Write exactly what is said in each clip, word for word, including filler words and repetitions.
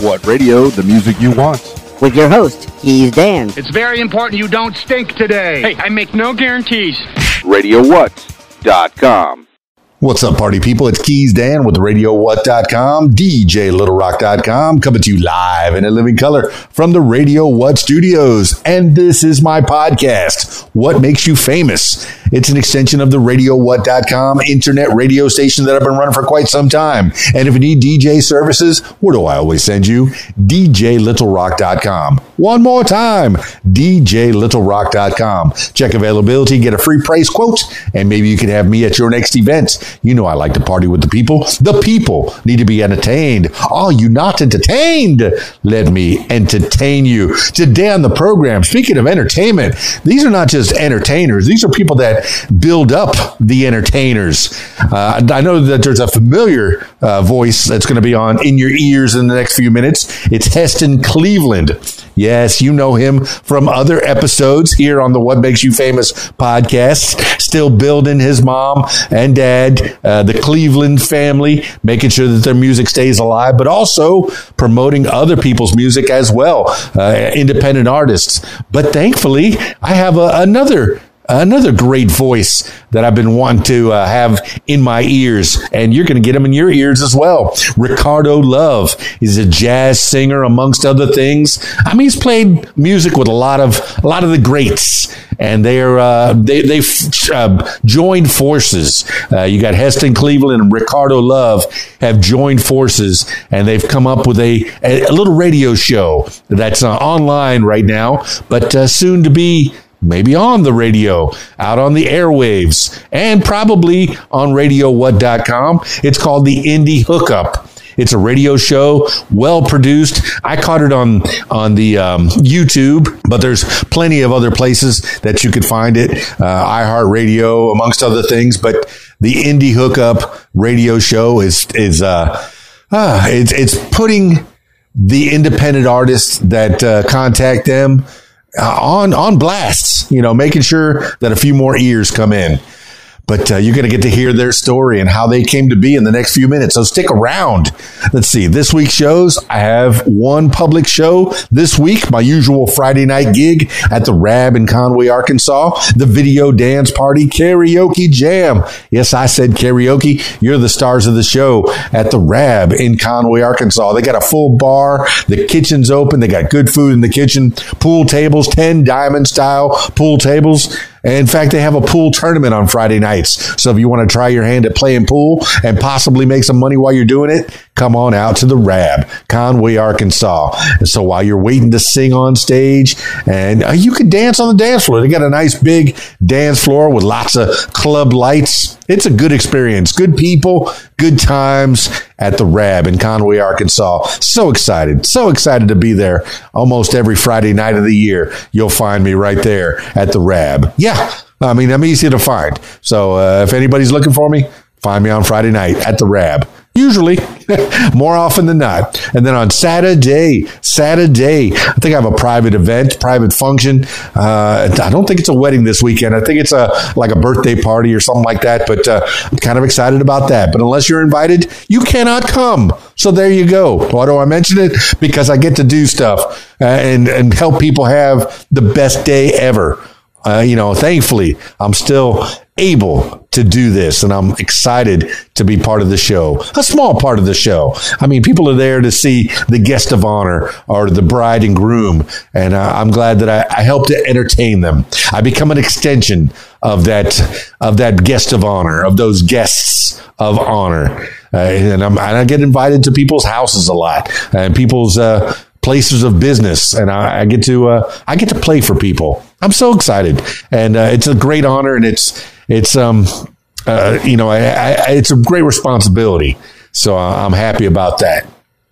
What Radio, the music you want. With your host, Keys Dan. It's very important you don't stink today. Hey, I make no guarantees. radio what dot com. What's up, party people? It's Keys Dan with radio what dot com, D J Little Rock dot com, coming to you live in a living color from the Radio What Studios. And this is my podcast, What Makes You Famous. It's an extension of the radio what dot com internet radio station that I've been running for quite some time. And if you need D J services, where do I always send you? D J Little Rock dot com. One more time, D J Little Rock dot com. Check availability, get a free price quote, and maybe you can have me at your next event. You know I like to party with the people. The people need to be entertained. Are you not entertained? Let me entertain you. Today on the program, speaking of entertainment, these are not just entertainers. These are people that build up the entertainers. Uh, I know that there's a familiar uh, voice that's going to be on in your ears in the next few minutes. It's Heston Cleveland. Yes, you know him from other episodes here on the What Makes You Famous podcast. Still building his mom and dad, uh, the Cleveland family, making sure that their music stays alive, but also promoting other people's music as well, uh, independent artists. But thankfully, I have a, another Another great voice that I've been wanting to uh, have in my ears, and you're going to get him in your ears as well. Ricardo Love is a jazz singer, amongst other things. I mean, he's played music with a lot of a lot of the greats, and they're uh, they they've uh, joined forces. Uh, you got Heston Cleveland and Ricardo Love have joined forces, and they've come up with a a, a little radio show that's uh, online right now, but uh, soon to be. Maybe on the radio, out on the airwaves, and probably on radio what dot com. It's called the Indie Hookup. It's a radio show, well produced. I caught it on on the um, YouTube, but there's plenty of other places that you could find it. Uh, iHeartRadio, amongst other things. But the Indie Hookup radio show is is uh, uh, it's it's putting the independent artists that uh, contact them. Uh, on on blasts, you know, making sure that a few more ears come in. But uh, you're going to get to hear their story and how they came to be in the next few minutes. So stick around. Let's see. This week's shows, I have one public show this week, my usual Friday night gig at the Rab in Conway, Arkansas, the Video Dance Party Karaoke Jam. Yes, I said karaoke. You're the stars of the show at the Rab in Conway, Arkansas. They got a full bar. The kitchen's open. They got good food in the kitchen. Pool tables, ten diamond style pool tables. In fact, they have a pool tournament on Friday nights. So if you want to try your hand at playing pool and possibly make some money while you're doing it, come on out to the Rab, Conway, Arkansas. And so while you're waiting to sing on stage, and uh, you can dance on the dance floor. They got a nice big dance floor with lots of club lights. It's a good experience. Good people, good times at the Rab in Conway, Arkansas. So excited. So excited to be there. Almost every Friday night of the year, you'll find me right there at the Rab. Yeah, I mean, I'm easy to find. So uh, if anybody's looking for me, find me on Friday night at the Rab. Usually, more often than not. And then on Saturday, Saturday, I think I have a private event, private function. Uh, I don't think it's a wedding this weekend. I think it's a like a birthday party or something like that. But uh, I'm kind of excited about that. But unless you're invited, you cannot come. So there you go. Why do I mention it? Because I get to do stuff uh, and, and help people have the best day ever. Uh, you know, thankfully, I'm still able to do this, and I'm excited to be part of the show, a small part of the show. I mean, people are there to see the guest of honor or the bride and groom, and uh, I'm glad that I, I help to entertain them. I become an extension of that of that guest of honor, of those guests of honor, uh, and, I'm, and I get invited to people's houses a lot, and people's uh, places of business, and I, I get to uh, I get to play for people. I'm so excited, and uh, it's a great honor, and it's it's um uh, you know I, I, it's a great responsibility. So I'm happy about that.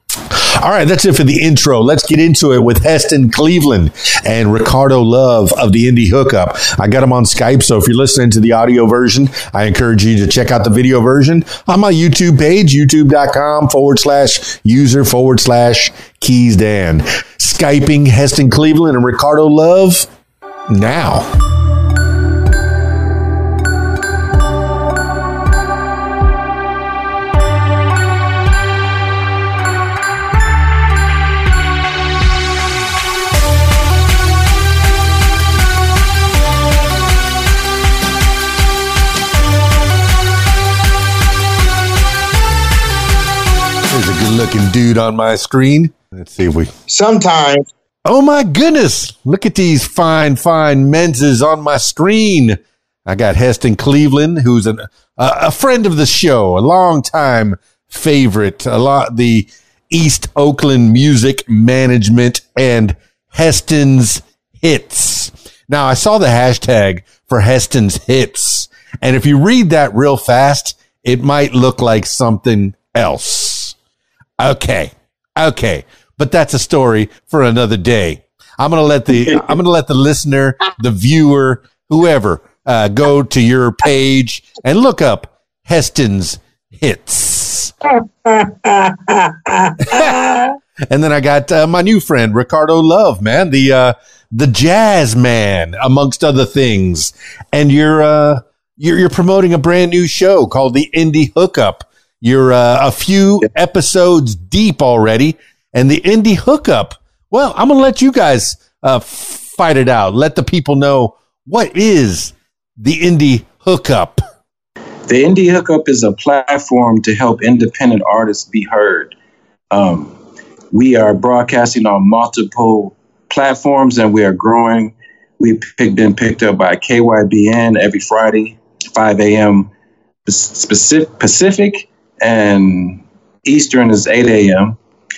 All right, that's it for the intro. Let's get into it with Heston Cleveland and Ricardo Love of the Indie Hookup. I got them on Skype, so if you're listening to the audio version, I encourage you to check out the video version on my YouTube page, youtube.com forward slash user forward slash Keys Dan. Skyping Heston Cleveland and Ricardo Love now. looking dude on my screen. Let's see if we... Sometimes. Oh my goodness. Look at these fine, fine menses on my screen. I got Heston Cleveland, who's an, uh, a friend of the show, a longtime favorite, a lot the East Oakland Music Management and Heston's Hits. Now, I saw the hashtag for Heston's Hits, and if you read that real fast, it might look like something else. Okay, okay, but that's a story for another day. I'm gonna let the I'm gonna let the listener, the viewer, whoever, uh, go to your page and look up Heston's Hits. And then I got uh, my new friend Ricardo Love, man, the uh, the jazz man, amongst other things. And you're uh, you're you're promoting a brand new show called the Indie Hookup. You're uh, a few episodes deep already, and the Indie Hookup. Well, I'm gonna let you guys uh, fight it out. Let the people know what is the Indie Hookup. The Indie Hookup is a platform to help independent artists be heard. Um, we are broadcasting on multiple platforms, and we are growing. We've picked, been picked up by K Y B N every Friday, five a.m. Pacific, Pacific, and Eastern is eight a.m.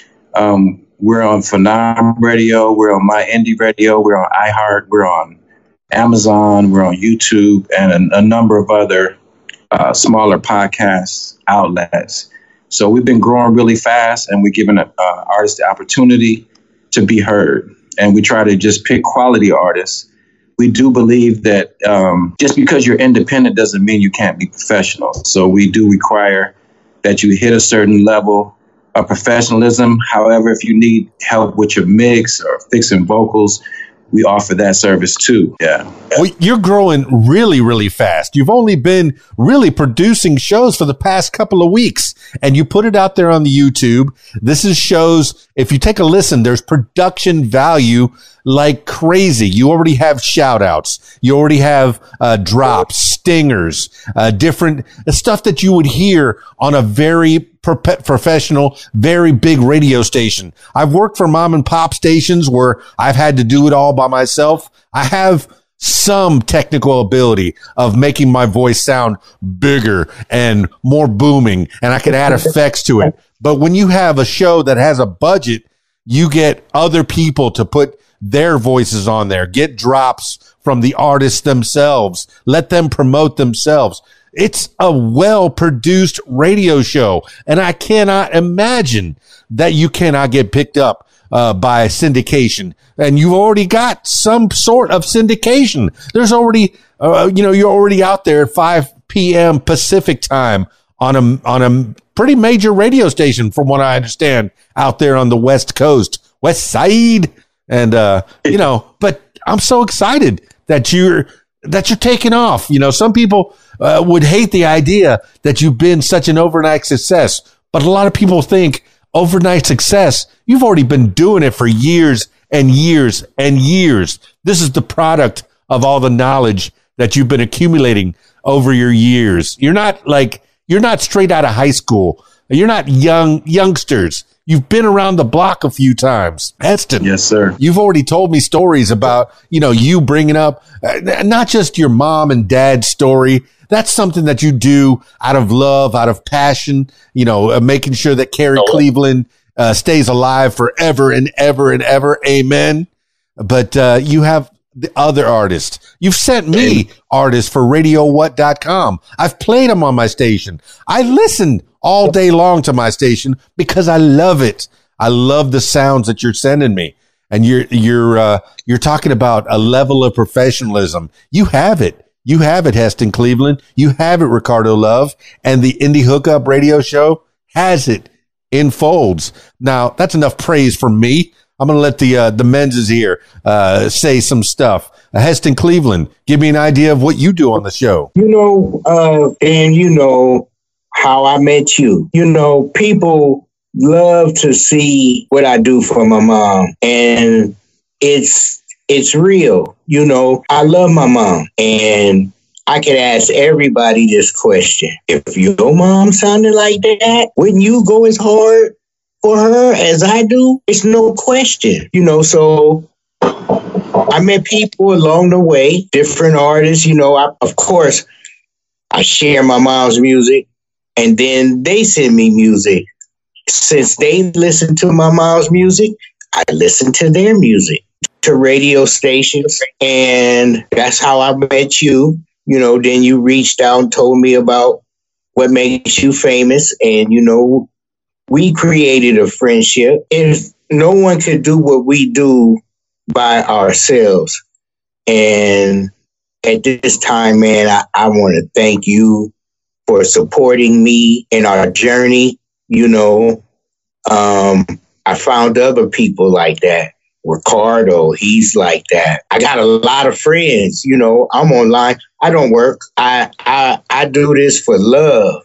Um, we're on Phenom Radio. We're on My Indie Radio. We're on iHeart. We're on Amazon. We're on YouTube, and a, a number of other Uh, smaller podcast outlets. So we've been growing really fast, and we're giving uh, artists the opportunity to be heard. And we try to just pick quality artists. We do believe that um, just because you're independent doesn't mean you can't be professional. So we do require that you hit a certain level of professionalism. However, if you need help with your mix or fixing vocals, we offer that service too. Yeah. Well, you're growing really, really fast. You've only been really producing shows for the past couple of weeks, and you put it out there on the YouTube. This is shows, if you take a listen, there's production value like crazy. You already have shout outs. You already have uh, drops, stingers, uh, different stuff that you would hear on a very pro- professional, very big radio station. I've worked for mom and pop stations where I've had to do it all by myself. I have some technical ability of making my voice sound bigger and more booming, and I can add effects to it. But when you have a show that has a budget, you get other people to put their voices on there, get drops from the artists themselves, let them promote themselves. It's a well-produced radio show, and I cannot imagine that you cannot get picked up uh, by syndication. And you've already got some sort of syndication. There's already, uh, you know, you're already out there at five p.m. Pacific time on a on a pretty major radio station, from what I understand, out there on the West Coast, West Side. And, uh, you know, but I'm so excited that you're, that you're taking off. You know, some people uh, would hate the idea that you've been such an overnight success, but a lot of people think overnight success, you've already been doing it for years and years and years. This is the product of all the knowledge that you've been accumulating over your years. You're not like, you're not straight out of high school. You're not young youngsters. You've been around the block a few times. Heston. Yes, sir. You've already told me stories about, you know, you bringing up uh, not just your mom and dad's story. That's something that you do out of love, out of passion, you know, uh, making sure that Carrie oh. Cleveland uh, stays alive forever and ever and ever. Amen. But uh, you have the other artists. You've sent me artists for radio what dot com. I've played them on my station. I listened all day long to my station because I love it. I love the sounds that you're sending me. And you're, you're, uh, you're talking about a level of professionalism. You have it. You have it, Heston Cleveland. You have it, Ricardo Love. And the Indie Hookup radio show has it in folds. Now, that's enough praise for me. I'm going to let the, uh, the men's here, uh, say some stuff. Uh, Heston Cleveland, give me an idea of what you do on the show. You know, uh, and you know, how I met you. You know, people love to see what I do for my mom, and it's it's real. You know, I love my mom, and I could ask everybody this question. If your mom sounded like that, wouldn't you go as hard for her as I do, it's no question, you know. So I met people along the way, different artists, you know. I, of course, I share my mom's music, and then they send me music. Since they listen to my mom's music, I listen to their music, to radio stations, and that's how I met you. You know, then you reached out and told me about what makes you famous, and, you know, we created a friendship. If no one could do what we do by ourselves. And at this time, man, I, I want to thank you for supporting me in our journey. You know, um, I found other people like that. Ricardo, he's like that. I got a lot of friends, you know, I'm online. I don't work. I I I do this for love.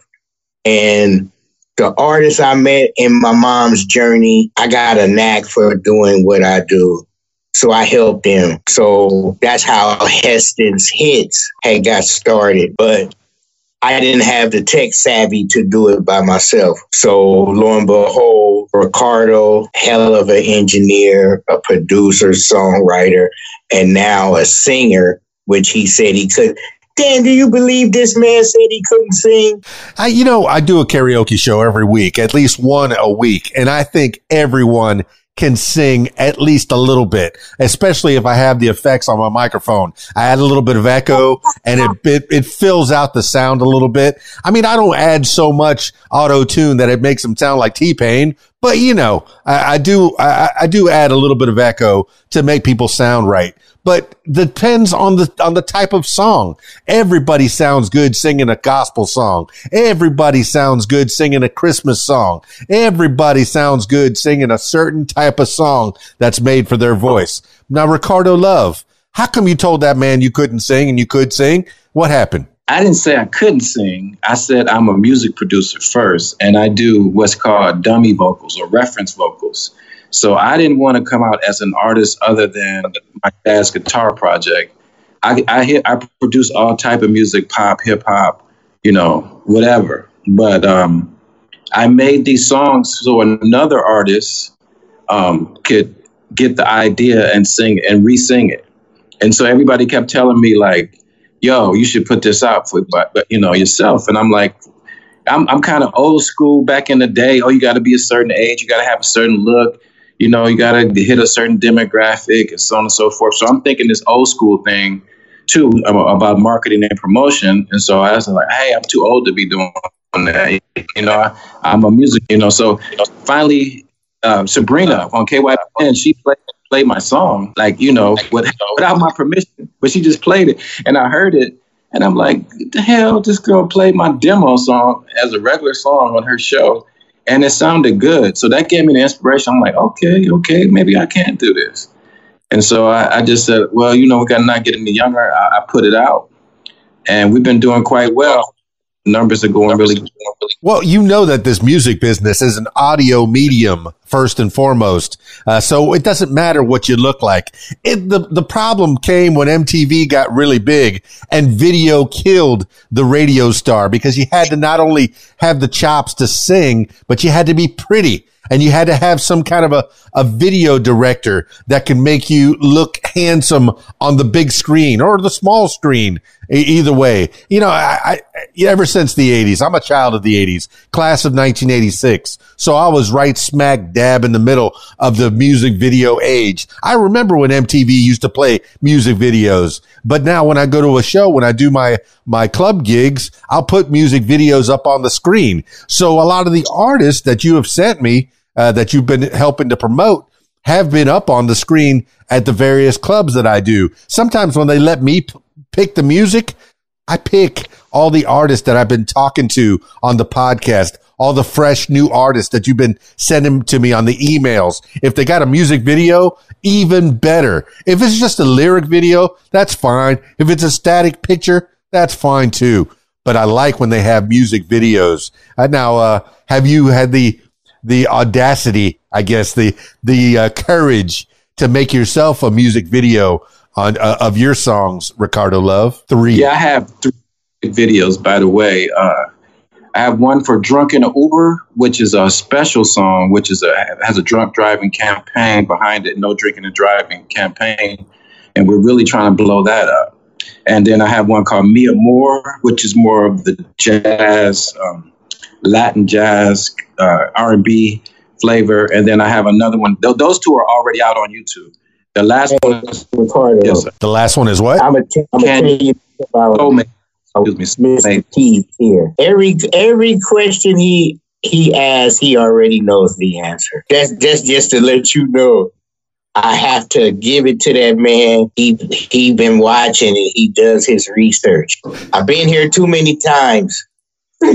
And the artists I met in my mom's journey, I got a knack for doing what I do. So I helped them. So that's how Heston's Hits had got started. But I didn't have the tech savvy to do it by myself. So lo and behold, Ricardo, hell of an engineer, a producer, songwriter, and now a singer, which he said he could. Dan, do you believe this man said he couldn't sing? I, you know, I do a karaoke show every week, at least one a week. And I think everyone can sing at least a little bit, especially if I have the effects on my microphone. I add a little bit of echo and it, it, it fills out the sound a little bit. I mean, I don't add so much auto tune that it makes them sound like T-Pain, but you know, I, I do, I, I do add a little bit of echo to make people sound right. But depends on the, on the type of song. Everybody sounds good singing a gospel song. Everybody sounds good singing a Christmas song. Everybody sounds good singing a certain type of song that's made for their voice. Now, Ricardo Love, how come you told that man you couldn't sing and you could sing? What happened? I didn't say I couldn't sing. I said I'm a music producer first, and I do what's called dummy vocals or reference vocals. So I didn't want to come out as an artist other than my dad's guitar project. I I, hit, I produce all type of music, pop, hip hop, you know, whatever. But um, I made these songs so another artist um, could get the idea and sing and re-sing it. And so everybody kept telling me like, "Yo, you should put this out for, but, but you know, yourself." And I'm like, I'm I'm kind of old school back in the day. Oh, you got to be a certain age, you got to have a certain look. You know, you got to hit a certain demographic and so on and so forth. So I'm thinking this old school thing, too, about marketing and promotion. And so I was like, hey, I'm too old to be doing that. You know, I, I'm a music, you know. So finally, uh, Sabrina on K Y N, she played, played my song, like, you know, without my permission. But she just played it. And I heard it. And I'm like, what the hell? This girl played my demo song as a regular song on her show. And it sounded good. So that gave me the inspiration. I'm like, okay, okay, maybe I can do this. And so I, I just said, well, you know, we got to not get any younger. I, I put it out. And we've been doing quite well. Numbers are going really good. Well, you know that this music business is an audio medium first and foremost. Uh, so it doesn't matter what you look like. It, the, the problem came when M T V got really big and video killed the radio star because you had to not only have the chops to sing, but you had to be pretty. And you had to have some kind of a, a video director that can make you look handsome on the big screen or the small screen. Either way, you know, I, I, ever since the eighties, I'm a child of the eighties, class of nineteen eighty-six. So I was right smack dab in the middle of the music video age. I remember when M T V used to play music videos, but now when I go to a show, when I do my, my club gigs, I'll put music videos up on the screen. So a lot of the artists that you have sent me, uh, that you've been helping to promote have been up on the screen at the various clubs that I do. Sometimes when they let me p- pick the music, I pick all the artists that I've been talking to on the podcast, all the fresh new artists that you've been sending to me on the emails. If they got a music video, even better. If it's just a lyric video, that's fine. If it's a static picture, that's fine too. But I like when they have music videos. Uh, now, uh, have you had the the audacity, I guess, the the uh, courage to make yourself a music video on uh, of your songs, Ricardo Love? Three. Yeah, I have three videos, by the way. Uh, I have one for Drunk in an Uber, which is a special song, which is a has a drunk driving campaign behind it, no drinking and driving campaign. And we're really trying to blow that up. And then I have one called Mi Amor, which is more of the jazz, um, Latin jazz, uh, R and B flavor. And then I have another one. Th- those two are already out on YouTube. The last Hey, one is, Ricardo, yes, sir. The last one is what? I'm gonna t- I'm Can- gonna tell you about Soulmate. Excuse me. Mister Soulmate. Keys here. Every every question he he asks, he already knows the answer. That's that's just to let you know. I have to give it to that man. He he been watching and he does his research. I've been here too many times. Well,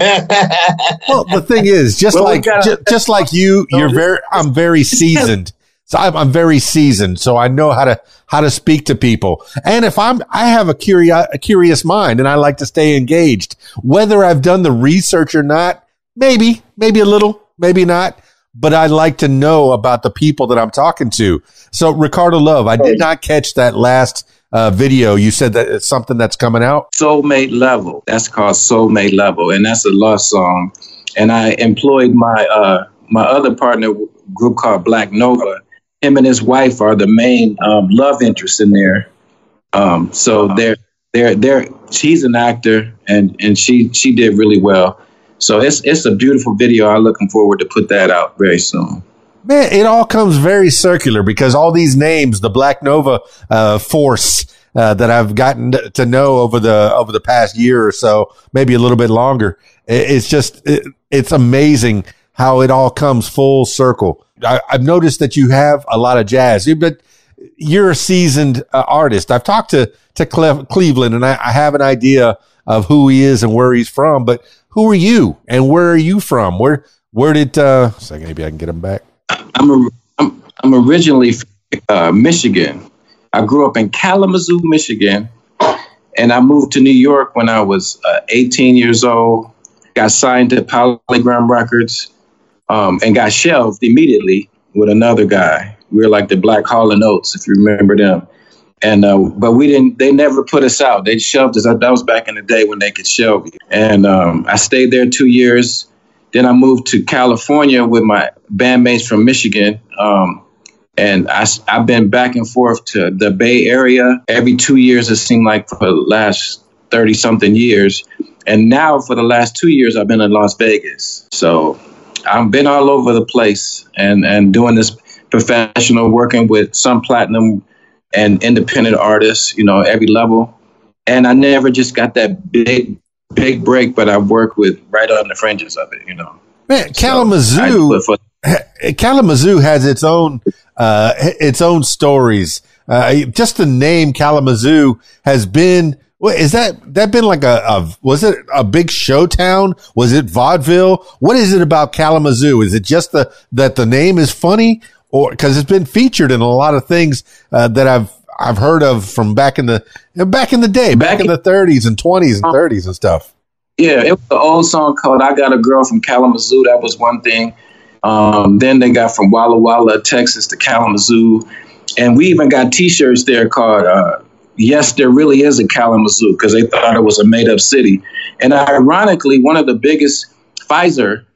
the thing is, just Well, we like gotta- ju- just like you, you're very. I'm very seasoned. So I'm, I'm very seasoned. So I know how to how to speak to people. And if I'm, I have a curious a curious mind, and I like to stay engaged. Whether I've done the research or not, maybe maybe a little, maybe not. But I like to know about the people that I'm talking to. So Ricardo Love, I did not catch that last uh, video. You said that it's something that's coming out. Soulmate Level. That's called Soulmate Level, and that's a love song. And I employed my uh, my other partner group called Black Nova. Him and his wife are the main um, love interests in there. Um, so wow. they're they're they're she's an actor, and and she she did really well. So it's it's a beautiful video. I'm looking forward to put that out very soon. Man, it all comes very circular because all these names, the Black Nova uh, force uh, that I've gotten to know over the over the past year or so, maybe a little bit longer, it's just it, it's amazing how it all comes full circle. I, I've noticed that you have a lot of jazz, but you're a seasoned uh, artist. I've talked to to Cle- Cleveland, and I, I have an idea of who he is and where he's from. But who are you, and where are you from? Where where did? Uh, second, maybe I can get him back. I'm a, I'm, I'm originally from uh, Michigan. I grew up in Kalamazoo, Michigan, and I moved to New York when I was uh, eighteen years old. Got signed to Polygram Records, um, and got shelved immediately with another guy. We were like the Black Hall and Oates, if you remember them. And uh, but we didn't. They never put us out. They shelved us. That was back in the day when they could shelve you. And um, I stayed there two years. Then I moved to California with my bandmates from Michigan. Um, and I, I've been back and forth to the Bay Area every two years. It seemed like for the last thirty something years. And now for the last two years, I've been in Las Vegas. So I've been all over the place and, and doing this professional, working with some platinum and independent artists, you know, every level. And I never just got that big, big break, but I worked with right on the fringes of it, you know. Man, Kalamazoo, so for- Kalamazoo has its own, uh, its own stories. Uh, just the name Kalamazoo has been, what is that, that been like a, a, was it a big show town? Was it vaudeville? What is it about Kalamazoo? Is it just the, that the name is funny? Or because it's been featured in a lot of things uh, that I've I've heard of from back in the back in the day, back, back in the thirties and twenties and thirties and stuff. Yeah, it was an old song called "I Got a Girl from Kalamazoo." That was one thing. Um, then they got from Walla Walla, Texas, to Kalamazoo, and we even got T-shirts there called uh, "Yes, There Really Is a Kalamazoo" because they thought it was a made-up city. And ironically, one of the biggest Pfizer.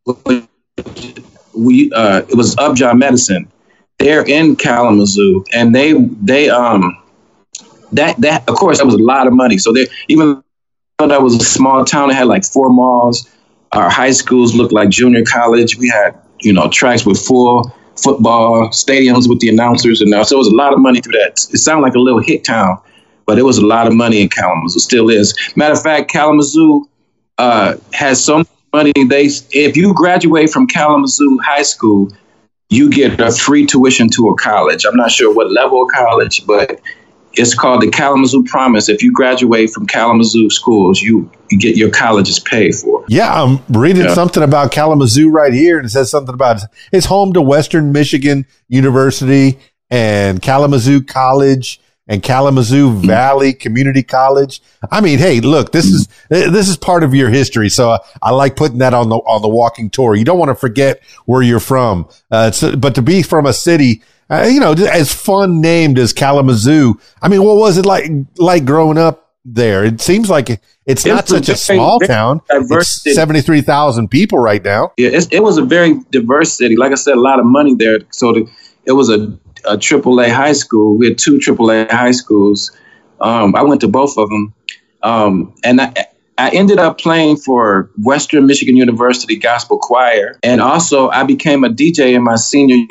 We uh, it was Upjohn Medicine. They're in Kalamazoo, and they they um that that of course that was a lot of money. So they even though that was a small town, it had like four malls. Our high schools looked like junior college. We had you know tracks with full football stadiums with the announcers, and so it was a lot of money through that. It sounded like a little hick town, but it was a lot of money in Kalamazoo. Still is. Matter of fact, Kalamazoo uh, has so much money. They, if you graduate from Kalamazoo High School, you get a free tuition to a college. I'm not sure what level of college, but it's called the Kalamazoo Promise. If you graduate from Kalamazoo schools, you, you get your colleges paid for. Yeah, I'm reading yeah. something about Kalamazoo right here, and it says something about it's home to Western Michigan University and Kalamazoo College and Kalamazoo Valley Community College. I mean, hey, look, this is this is part of your history, so I, I like putting that on the on the walking tour. You don't want to forget where you're from, uh, so, but to be from a city, uh, you know, as fun named as Kalamazoo. I mean, what was it like like growing up there? It seems like it's It not was a such a very, small very town. diverse It's city. seventy-three thousand people right now. Yeah, it's, it was a very diverse city. Like I said, a lot of money there. So the, it was a, a triple A high school. We had two triple A high schools. Um, I went to both of them. Um, and I, I ended up playing for Western Michigan University Gospel Choir. And also I became a D J in my senior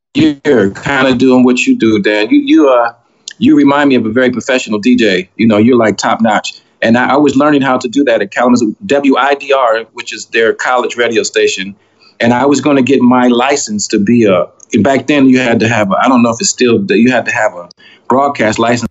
year, kind of doing what you do, Dan. You, you, uh, you remind me of a very professional D J. You know, you're like top notch. And I, I was learning how to do that at Kalamazoo, W I D R, which is their college radio station. And I was going to get my license to be a, back then you had to have, a, I don't know if it's still, you had to have a broadcast license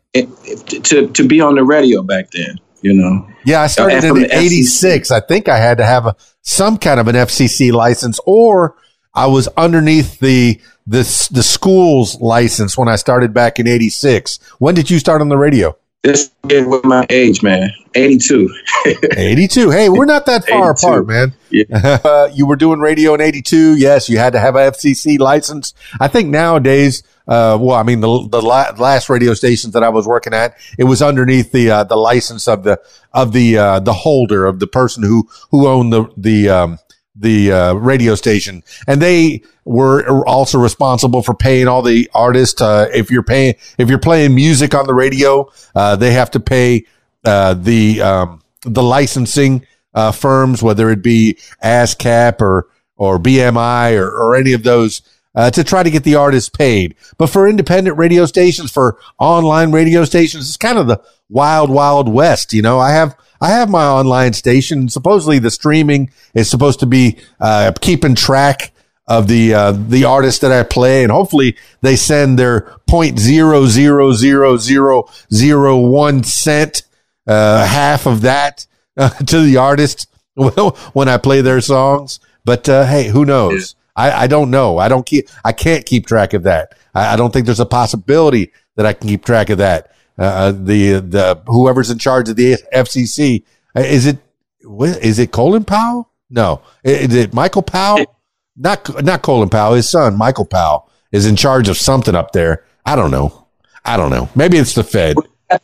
to, to be on the radio back then, you know. Yeah, I started Uh, from in the F C C. eighty-six. I think I had to have a, some kind of an F C C license, or I was underneath the the the school's license when I started back in eighty-six. When did you start on the radio? This is with my age, man. eighty-two. eighty-two. Hey, we're not that far eighty-two. apart, man. Yeah. Uh, you were doing radio in eighty-two. Yes, you had to have a F C C license. I think nowadays, uh, well, I mean, the the la- last radio stations that I was working at, it was underneath the uh, the license of the of the uh, the holder of the person who who owned the the um, the uh, radio station, and they were also responsible for paying all the artists. Uh, if you're paying, if you're playing music on the radio, uh, they have to pay uh, the um, the licensing uh, firms, whether it be ASCAP or or B M I or, or any of those, uh, to try to get the artists paid. But for independent radio stations, for online radio stations, it's kind of the wild, wild west. You know, I have. I have my online station. Supposedly the streaming is supposed to be uh, keeping track of the uh, the artists that I play, and hopefully they send their point zero zero zero zero zero one cent, uh, half of that uh, to the artist when I play their songs. But uh, hey, who knows? I, I don't know. I don't keep. I can't keep track of that. I, I don't think there's a possibility that I can keep track of that. Uh, the, the, whoever's in charge of the F C C, is it, is it Colin Powell? No. Is it Michael Powell? Not, not Colin Powell. His son, Michael Powell, is in charge of something up there. I don't know. I don't know. Maybe it's the Fed.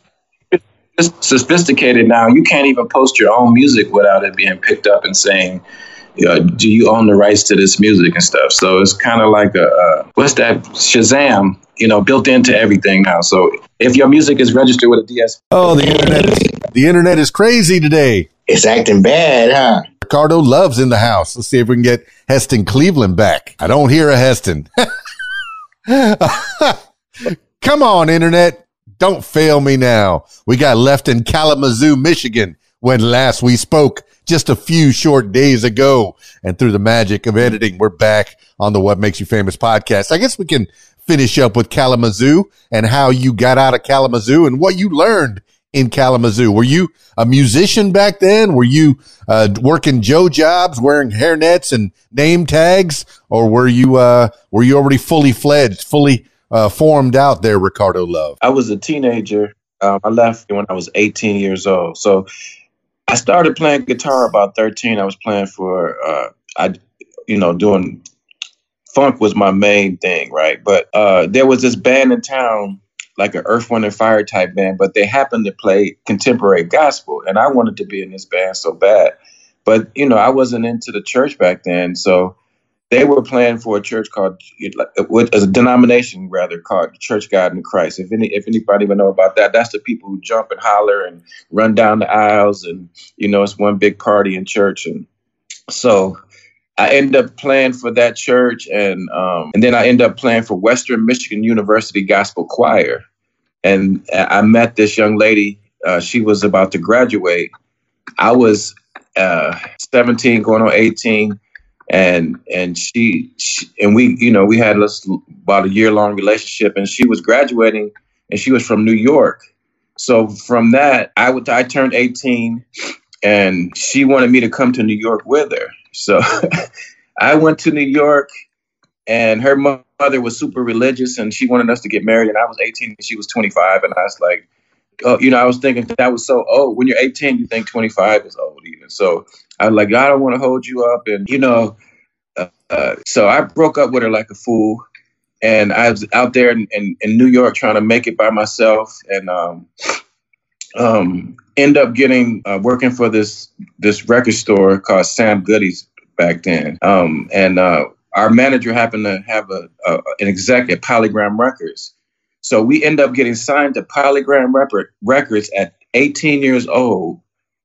It's sophisticated now. You can't even post your own music without it being picked up and saying, uh, do you own the rights to this music and stuff? So it's kind of like a, uh, what's that, Shazam, you know, built into everything now. So if your music is registered with a D S P. Oh, the internet is, the internet is crazy today. It's acting bad, huh? Ricardo Love's in the house. Let's see if we can get Heston Cleveland back. I don't hear a Heston. Come on, internet. Don't fail me now. We got left in Kalamazoo, Michigan when last we spoke just a few short days ago. And through the magic of editing, we're back on the What Makes You Famous podcast. I guess we can finish up with Kalamazoo and how you got out of Kalamazoo and what you learned in Kalamazoo. Were you a musician back then? Were you uh, working Joe jobs, wearing hairnets and name tags, or were you uh, were you already fully fledged, fully uh, formed out there, Ricardo Love? I was a teenager. Um, I left when I was eighteen years old. So I started playing guitar about thirteen. I was playing for, uh, I, you know, doing funk was my main thing, right? But uh, there was this band in town, like an Earth, Wind, and Fire type band, but they happened to play contemporary gospel, and I wanted to be in this band so bad. But, you know, I wasn't into the church back then, so they were playing for a church called, as a denomination rather, called Church God in Christ. If any, if anybody would know about that, that's the people who jump and holler and run down the aisles, and, you know, it's one big party in church. And so I ended up playing for that church, and um, and then I ended up playing for Western Michigan University Gospel Choir. And I met this young lady. Uh, she was about to graduate. I was uh, seventeen, going on eighteen, and and she, she and we, you know, we had about a year long relationship. And she was graduating, and she was from New York. So from that, I would I turned eighteen, and she wanted me to come to New York with her. So I went to New York, and her mother was super religious, and she wanted us to get married. And I was eighteen and she was twenty-five. And I was like, oh, you know, I was thinking that was so old. When you're eighteen, you think twenty-five is old even. So I was like, I don't want to hold you up. And, you know, uh, uh, so I broke up with her like a fool. And I was out there in, in, in New York trying to make it by myself. And um, um, end up getting uh, working for this this record store called Sam Goody's back then. Um, and uh, our manager happened to have a, a an exec at Polygram Records. So we end up getting signed to Polygram Rep- Records at eighteen years old.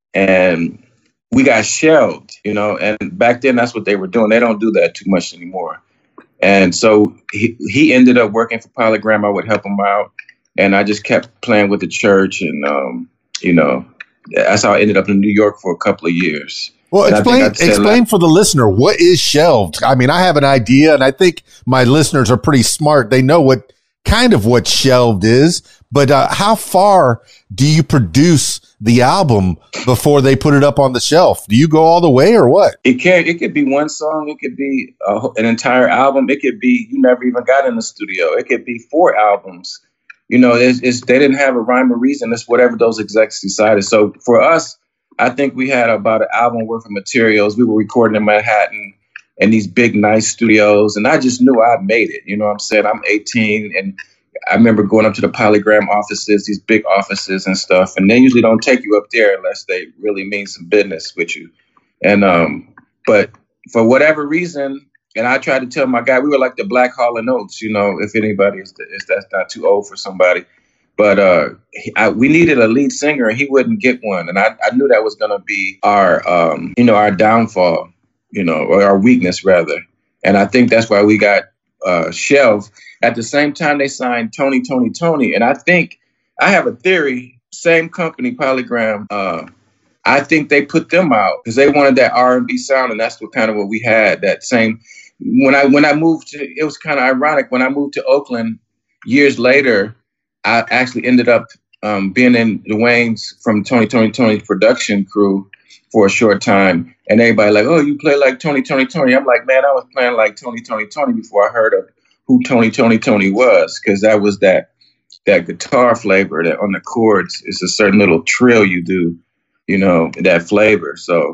And we got shelved, you know, and back then that's what they were doing. They don't do that too much anymore. And so he, he ended up working for Polygram. I would help him out. And I just kept playing with the church. And, um, you know, that's how I ended up in New York for a couple of years. Well, and explain explain for the listener, what is shelved? I mean, I have an idea, and I think my listeners are pretty smart. They know what kind of what shelved is, but uh, how far do you produce the album before they put it up on the shelf? Do you go all the way or what? It can. It could be one song. It could be a, an entire album. It could be you never even got in the studio. It could be four albums. You know, it's, it's they didn't have a rhyme or reason. It's whatever those execs decided. So for us, I think we had about an album worth of materials. We were recording in Manhattan in these big, nice studios. And I just knew I made it. You know what I'm saying? I'm eighteen. And I remember going up to the Polygram offices, these big offices and stuff. And they usually don't take you up there unless they really mean some business with you. And um, but for whatever reason, and I tried to tell my guy, we were like the Black Hall and Oates, you know, if anybody is, if that's not too old for somebody. But uh, I, we needed a lead singer, and he wouldn't get one. And I, I knew that was going to be our, um, you know, our downfall, you know, or our weakness, rather. And I think that's why we got uh, shelved. At the same time, they signed Tony, Tony, Tony. And I think, I have a theory, same company, Polygram, uh, I think they put them out because they wanted that R and B sound. And that's what kind of what we had, that same. When I when I moved to, it was kind of ironic. When I moved to Oakland years later, I actually ended up um, being in the Wayne's from Tony, Tony, Tony's production crew for a short time. And everybody like, oh, you play like Tony, Tony, Tony. I'm like, man, I was playing like Tony, Tony, Tony before I heard of who Tony, Tony, Tony was, because that was that that guitar flavor that on the chords is a certain little trill you do, you know, that flavor. So.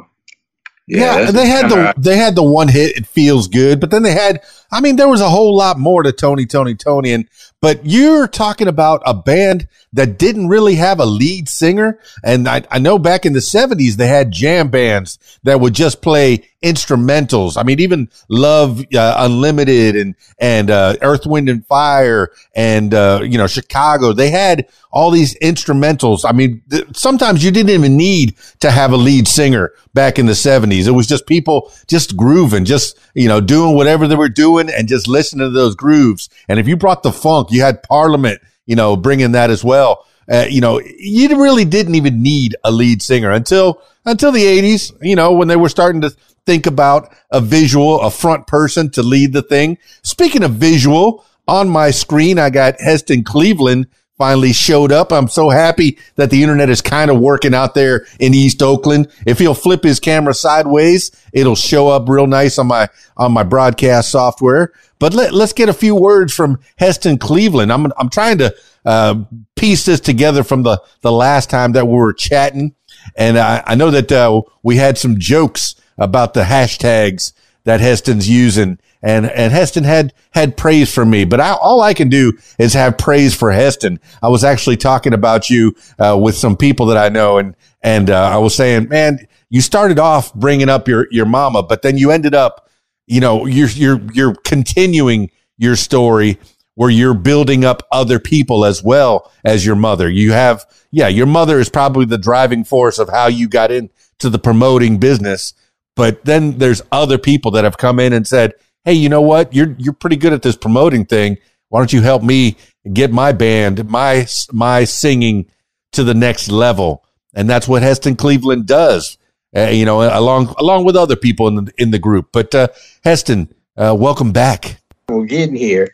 Yeah, yeah they had the right. they had the one hit, It Feels Good, but then they had, I mean, there was a whole lot more to Tony, Tony, Tony. And but you're talking about a band that didn't really have a lead singer. And I, I know back in the seventies, they had jam bands that would just play instrumentals. I mean, even Love uh, Unlimited and and uh, Earth, Wind and Fire and, uh, you know, Chicago. They had all these instrumentals. I mean, th- sometimes you didn't even need to have a lead singer back in the seventies. It was just people just grooving, just, you know, doing whatever they were doing and just listening to those grooves. And if you brought the funk, you had Parliament, you know, bringing that as well. Uh, you know, you really didn't even need a lead singer until until the eighties, you know, when they were starting to think about a visual, a front person to lead the thing. Speaking of visual, on my screen, I got Heston Cleveland finally showed up. I'm so happy that the internet is kind of working out there in East Oakland. If he'll flip his camera sideways, it'll show up real nice on my on my broadcast software. But let, let's get a few words from Heston Cleveland. I'm I'm trying to uh, piece this together from the, the last time that we were chatting. And I, I know that uh, we had some jokes about the hashtags that Heston's using. And, and Heston had, had praise for me, but I, all I can do is have praise for Heston. I was actually talking about you, uh, with some people that I know. And, and, uh, I was saying, man, you started off bringing up your, your mama, but then you ended up, you know, you're, you're, you're continuing your story where you're building up other people as well as your mother. You have, yeah, your mother is probably the driving force of how you got into the promoting business. But then there's other people that have come in and said, hey, you know what? You're you're pretty good at this promoting thing. Why don't you help me get my band, my my singing to the next level? And that's what Heston Cleveland does, uh, you know, along along with other people in the in the group. But uh, Heston, uh, welcome back. We're getting here,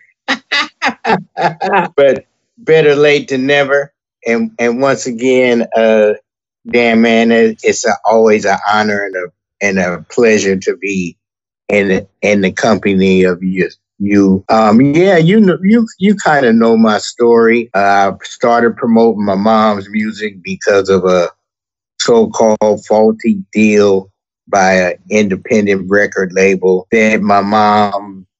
but better late than never. And and once again, uh, Dan, man, it's a, always an honor and a and a pleasure to be in the, in the company of you. You, um, yeah, you know, you you kind of know my story. Uh, I started promoting my mom's music because of a so-called faulty deal by an independent record label that my mom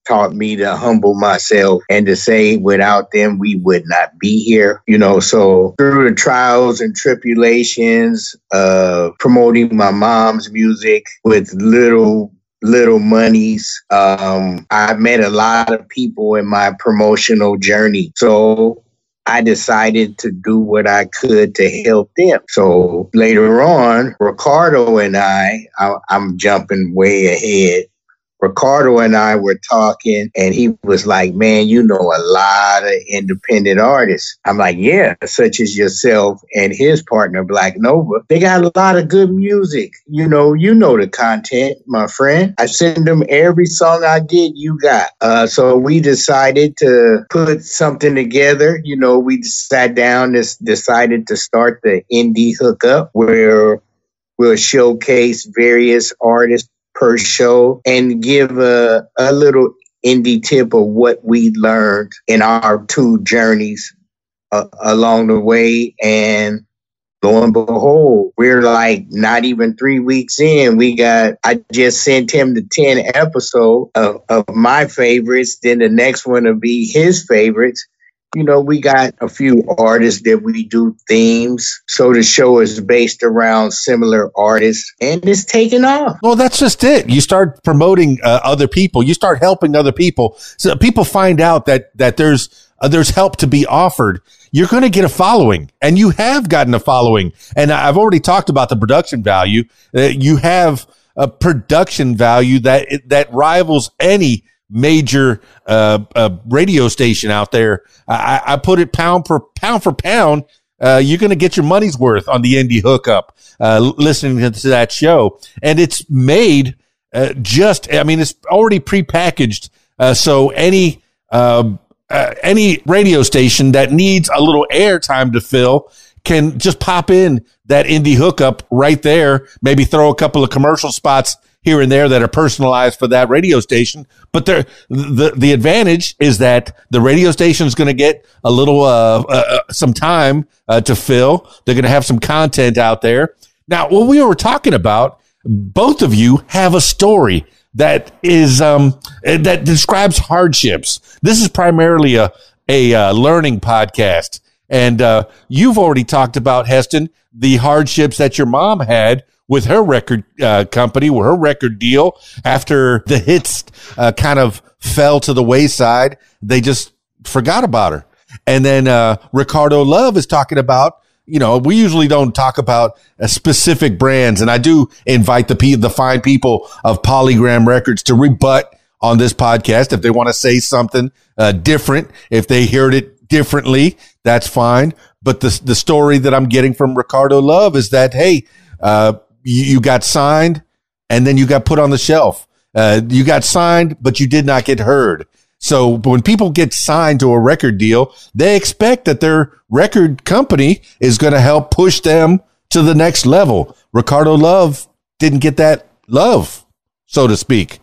taught me to humble myself and to say without them, we would not be here. You know, so through the trials and tribulations of promoting my mom's music with little little monies, um, I met a lot of people in my promotional journey. So I decided to do what I could to help them. So later on, Ricardo and I, I I'm jumping way ahead. Ricardo and I were talking, and he was like, man, you know a lot of independent artists. I'm like, yeah, such as yourself and his partner, Black Nova. They got a lot of good music. You know, you know the content, my friend. I send them every song I get, you got. Uh, so we decided to put something together. You know, we sat down and decided to start the Indie Hookup, where we'll showcase various artists per show and give a, a little indie tip of what we learned in our two journeys uh, along the way. And lo and behold, we're like not even three weeks in. We got, I just sent him the ten episode of, of my favorites. Then the next one will be his favorites. You know, we got a few artists that we do themes. So the show is based around similar artists, and it's taking off. Well, that's just it. You start promoting uh, other people. You start helping other people. So people find out that that there's uh, there's help to be offered. You're going to get a following, and you have gotten a following. And I've already talked about the production value. Uh, you have a production value that that rivals any major uh, uh, radio station out there. I, I put it pound for pound for pound. Uh, you're going to get your money's worth on the Indie Hookup, uh, listening to that show. And it's made uh, just, I mean, it's already prepackaged. Uh, so any, uh, uh, any radio station that needs a little airtime to fill can just pop in that Indie Hookup right there. Maybe throw a couple of commercial spots here and there that are personalized for that radio station. But the the advantage is that the radio station is going to get a little, uh, uh, some time uh, to fill. They're going to have some content out there. Now, what we were talking about, both of you have a story that is, um, that describes hardships. This is primarily a, a, uh, learning podcast. And, uh, you've already talked about, Heston, the hardships that your mom had with her record uh, company, with her record deal. After the hits uh, kind of fell to the wayside, they just forgot about her. And then uh, Ricardo Love is talking about, you know, we usually don't talk about uh, specific brands, and I do invite the pe- the fine people of Polygram Records to rebut on this podcast if they want to say something uh, different. If they heard it differently, that's fine. But the the story that I'm getting from Ricardo Love is that, hey, uh, you, you got signed and then you got put on the shelf. Uh, you got signed, but you did not get heard. So when people get signed to a record deal, they expect that their record company is going to help push them to the next level. Ricardo Love didn't get that love, so to speak.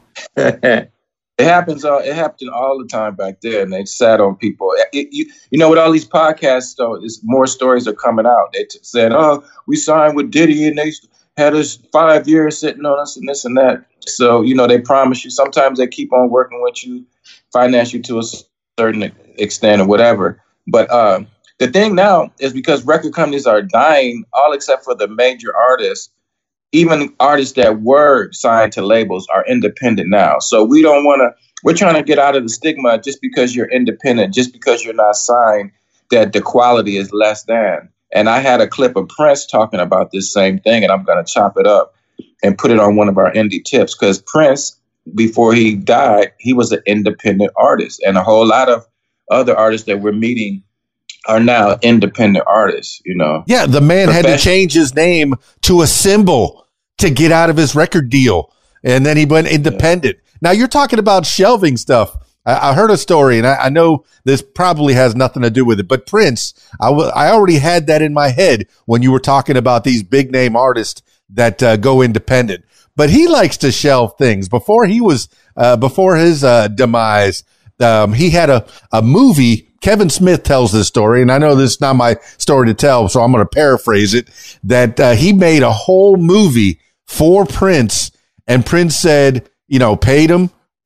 It happens. All, it happened all the time back there, and they sat on people. It, you, you know, with all these podcasts, though, it's, more stories are coming out. They t- said, "Oh, we signed with Diddy, and they had us five years sitting on us, and this and that." So, you know, they promise you. Sometimes they keep on working with you, finance you to a certain extent or whatever. But uh, the thing now is because record companies are dying, all except for the major artists. Even artists that were signed to labels are independent now. So we don't want to, we're trying to get out of the stigma just because you're independent, just because you're not signed, that the quality is less than. And I had a clip of Prince talking about this same thing, and I'm going to chop it up and put it on one of our indie tips, because Prince, before he died, he was an independent artist. And a whole lot of other artists that we're meeting are now independent artists, you know. Yeah, the man had to change his name to a symbol to get out of his record deal, and then he went independent. Yeah. Now, you're talking about shelving stuff. I, I heard a story, and I, I know this probably has nothing to do with it, but Prince, I, w- I already had that in my head when you were talking about these big-name artists that uh, go independent. But he likes to shelve things. Before he was, uh, before his uh, demise, um, he had a, a movie. Kevin Smith tells this story, and I know this is not my story to tell, so I'm going to paraphrase it, that uh, he made a whole movie for Prince, and Prince said, you know, paid him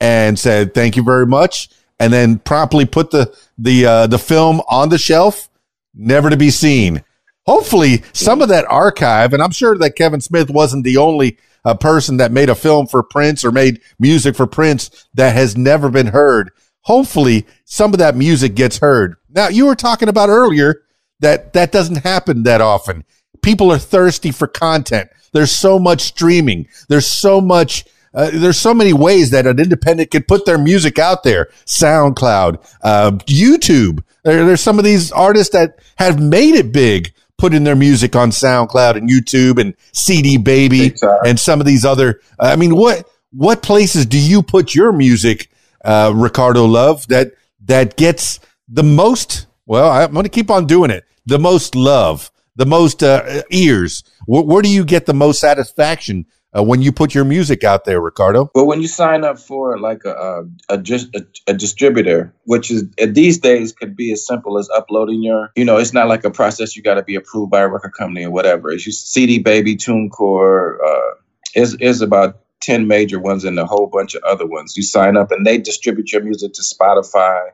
and said, thank you very much. And then promptly put the, the, uh, the film on the shelf, never to be seen. Hopefully some of that archive, and I'm sure that Kevin Smith wasn't the only uh, person that made a film for Prince or made music for Prince that has never been heard. Hopefully some of that music gets heard. Now, you were talking about earlier that that doesn't happen that often. People are thirsty for content. There's so much streaming. There's so much, uh, there's so many ways that an independent could put their music out there. SoundCloud, uh, YouTube. There, there's some of these artists that have made it big, putting their music on SoundCloud and YouTube and C D Baby and some of these other, uh, I mean, what, what places do you put your music, uh, Ricardo Love, that, that gets the most, well, I'm going to keep on doing it, the most love, the most uh, ears? Where, where do you get the most satisfaction uh, when you put your music out there, Ricardo? Well, when you sign up for like a a, a, a, a distributor, which is uh, these days could be as simple as uploading your, you know, it's not like a process you got to be approved by a record company or whatever. It's just C D Baby, TuneCore, uh, is is about ten major ones and a whole bunch of other ones. You sign up and they distribute your music to Spotify,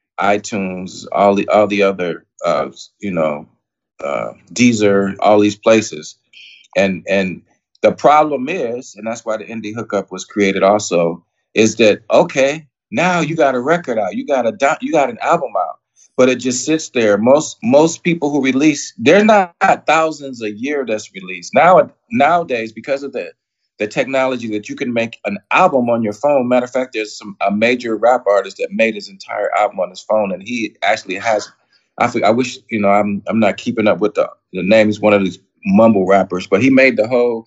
iTunes, all the all the other, uh, you know, uh, Deezer, all these places. And and the problem is, and that's why the Indie Hookup was created also, is that, okay, now you got a record out, you got a you got an album out, but it just sits there. Most most people who release, they're not thousands a year that's released. Now nowadays, because of the the technology that you can make an album on your phone. Matter of fact, there's some a major rap artist that made his entire album on his phone, and he actually has. I think, I wish, you know, I'm I'm not keeping up with the the name. He's one of these mumble rappers, but he made the whole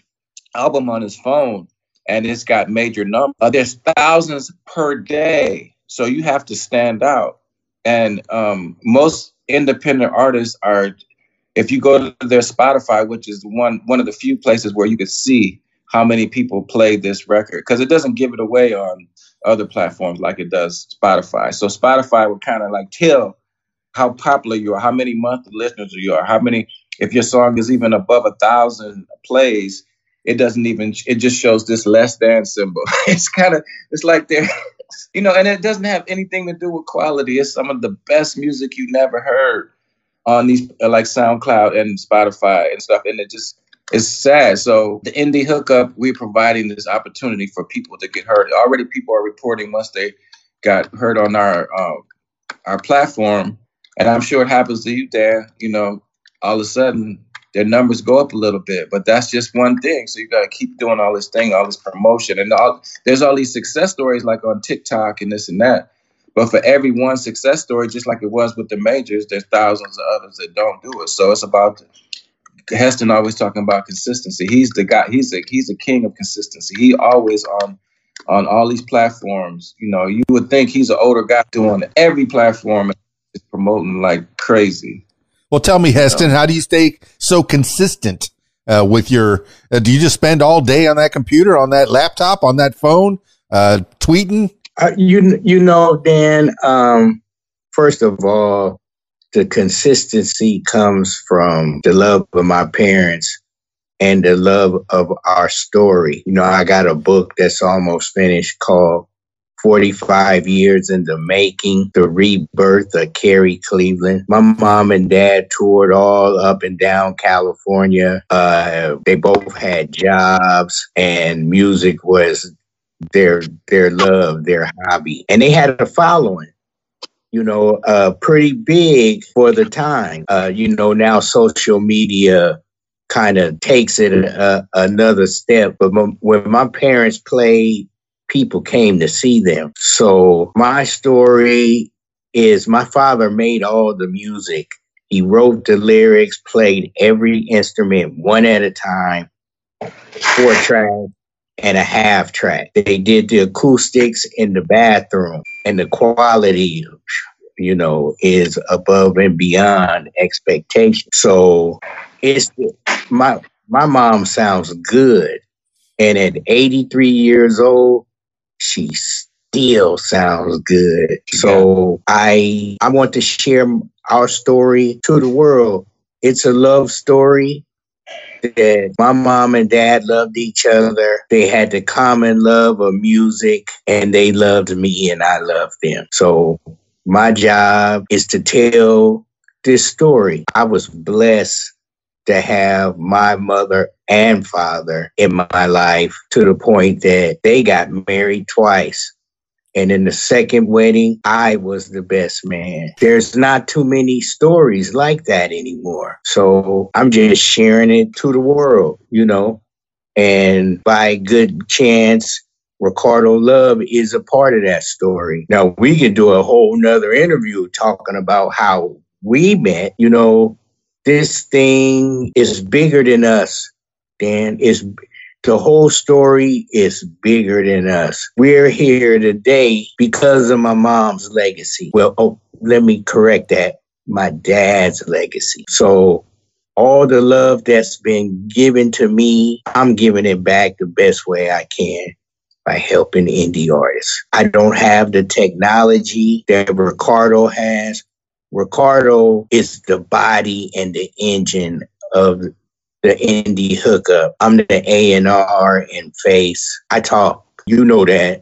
album on his phone, and it's got major numbers. Uh, there's thousands per day, so you have to stand out. And um, most independent artists are, if you go to their Spotify, which is one one of the few places where you can see how many people played this record, because it doesn't give it away on other platforms like it does Spotify. So Spotify will kind of like tell how popular you are, how many monthly listeners you are, how many, if your song is even above a thousand plays, it doesn't even, it just shows this less than symbol. It's kind of, it's like they're, you know, and it doesn't have anything to do with quality. It's some of the best music you never heard on these, uh, like SoundCloud and Spotify and stuff. And it just, it's sad. So the Indie Hookup, we're providing this opportunity for people to get heard. Already people are reporting once they got heard on our uh, our platform, and I'm sure it happens to you, Dan, you know, all of a sudden their numbers go up a little bit, but that's just one thing. So you got to keep doing all this thing, all this promotion, and all, there's all these success stories like on TikTok and this and that. But for every one success story, just like it was with the majors, there's thousands of others that don't do it. So it's about, Heston always talking about consistency. He's the guy. He's a he's a king of consistency. He always on on all these platforms. You know, you would think he's an older guy doing every platform and just promoting like crazy. Well, tell me, Heston, how do you stay so consistent uh, with your? Uh, do you just spend all day on that computer, on that laptop, on that phone, uh, tweeting? Uh, you you know, Dan. Um, first of all, the consistency comes from the love of my parents and the love of our story. You know, I got a book that's almost finished called forty-five years in the Making, The Rebirth of Carrie Cleveland. My mom and dad toured all up and down California. Uh, they both had jobs, and music was their their love, their hobby. And they had a following. You know, uh, pretty big for the time. Uh, you know, now social media kind of takes it a, another step. But m- when my parents played, people came to see them. So my story is my father made all the music. He wrote the lyrics, played every instrument one at a time, four tracks and a half track. They did the acoustics in the bathroom, and the quality, you know, is above and beyond expectation. So it's my my mom sounds good, and at eighty-three years old, she still sounds good. So I I want to share our story to the world. It's a love story. that my mom and dad loved each other. They had the common love of music, and they loved me and I loved them. So my job is to tell this story. I was blessed to have my mother and father in my life to the point that they got married twice. And in the second wedding, I was the best man. There's not too many stories like that anymore. So I'm just sharing it to the world, you know. And by good chance, Ricardo Love is a part of that story. Now, we could do a whole nother interview talking about how we met. You know, this thing is bigger than us, Dan. It's The whole story is bigger than us. We're here today because of my mom's legacy. Well, oh, let me correct that. My dad's legacy. So all the love that's been given to me, I'm giving it back the best way I can by helping indie artists. I don't have the technology that Ricardo has. Ricardo is the body and the engine of the indie hookup. I'm the A and R and face. I talk. You know that.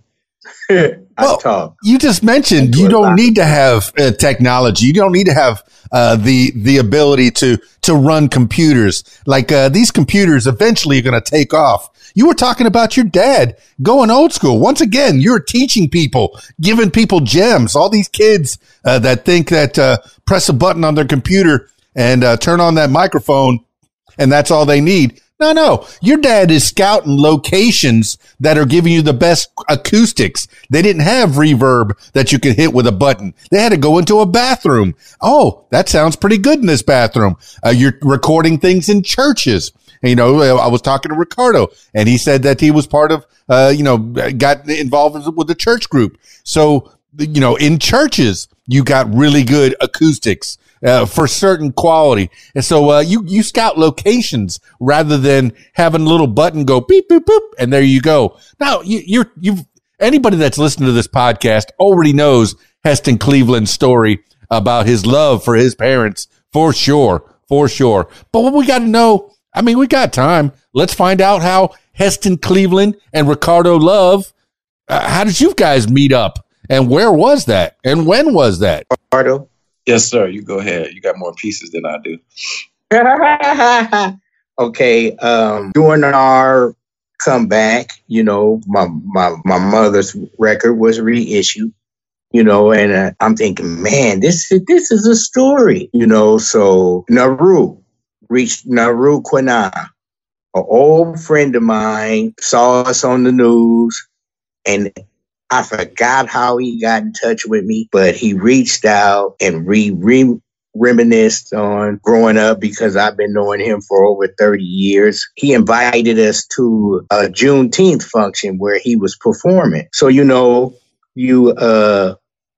I well, talk. You just mentioned you don't need to have uh, technology. You don't need to have uh, the the ability to to run computers. Like uh, these computers eventually are going to take off. You were talking about your dad going old school. Once again, you're teaching people, giving people gems. All these kids uh, that think that uh, press a button on their computer and uh, turn on that microphone and that's all they need. No, no. Your dad is scouting locations that are giving you the best acoustics. They didn't have reverb that you could hit with a button. They had to go into a bathroom. Oh, that sounds pretty good in this bathroom. Uh, you're recording things in churches. You know, I was talking to Ricardo, and he said that he was part of, uh, you know, got involved with the church group. So, you know, in churches, you got really good acoustics. Uh, for certain quality. And so, uh, you, you scout locations rather than having a little button go beep, boop, boop. And there you go. Now you, you're, you've, anybody that's listening to this podcast already knows Heston Cleveland's story about his love for his parents for sure, for sure. But what we got to know, I mean, we got time. Let's find out how Heston Cleveland and Ricardo Love, uh, how did you guys meet up and where was that? And when was that? Ricardo? Yes, sir. You go ahead. You got more pieces than I do. Okay. Um, during our comeback, you know, my, my, my mother's record was reissued, you know, and uh, I'm thinking, man, this, this is a story, you know. So Naru reached Naru Quina, an old friend of mine, saw us on the news, and I forgot how he got in touch with me, but he reached out and re, re reminisced on growing up because I've been knowing him for over thirty years. He invited us to a Juneteenth function where he was performing. So, you know, you uh,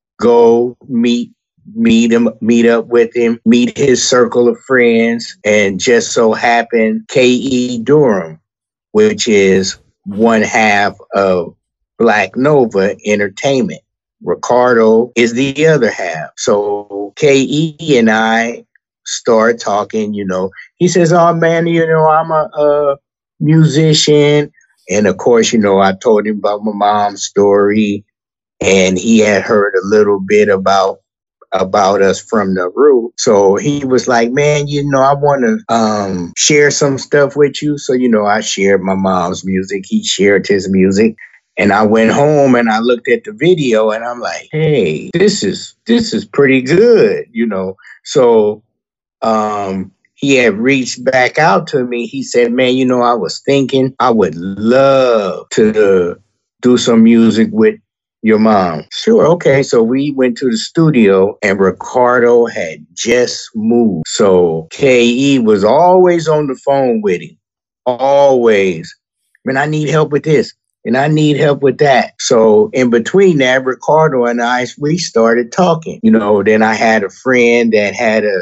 go meet meet him, meet up with him, meet his circle of friends, and just so happened K E Durham, which is one half of Black Nova Entertainment. Ricardo is the other half. So K E and I start talking, you know. He says, oh, man, you know, I'm a, a musician. And, of course, you know, I told him about my mom's story. And he had heard a little bit about about us from Naru. So he was like, man, you know, I want to um, share some stuff with you. So, you know, I shared my mom's music. He shared his music. And I went home and I looked at the video and I'm like, hey, this is this is pretty good, you know. So um, he had reached back out to me. He said, man, you know, I was thinking I would love to do some music with your mom. Sure, okay. So we went to the studio and Ricardo had just moved. So K E was always on the phone with him. Always. Man, I need help with this. And I need help with that. So in between that, Ricardo and I, we started talking. You know, then I had a friend that had a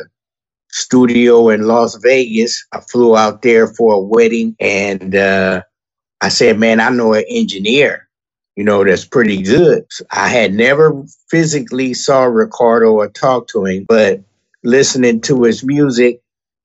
studio in Las Vegas. I flew out there for a wedding. And uh, I said, man, I know an engineer, you know, that's pretty good. So I had never physically saw Ricardo or talked to him, but listening to his music,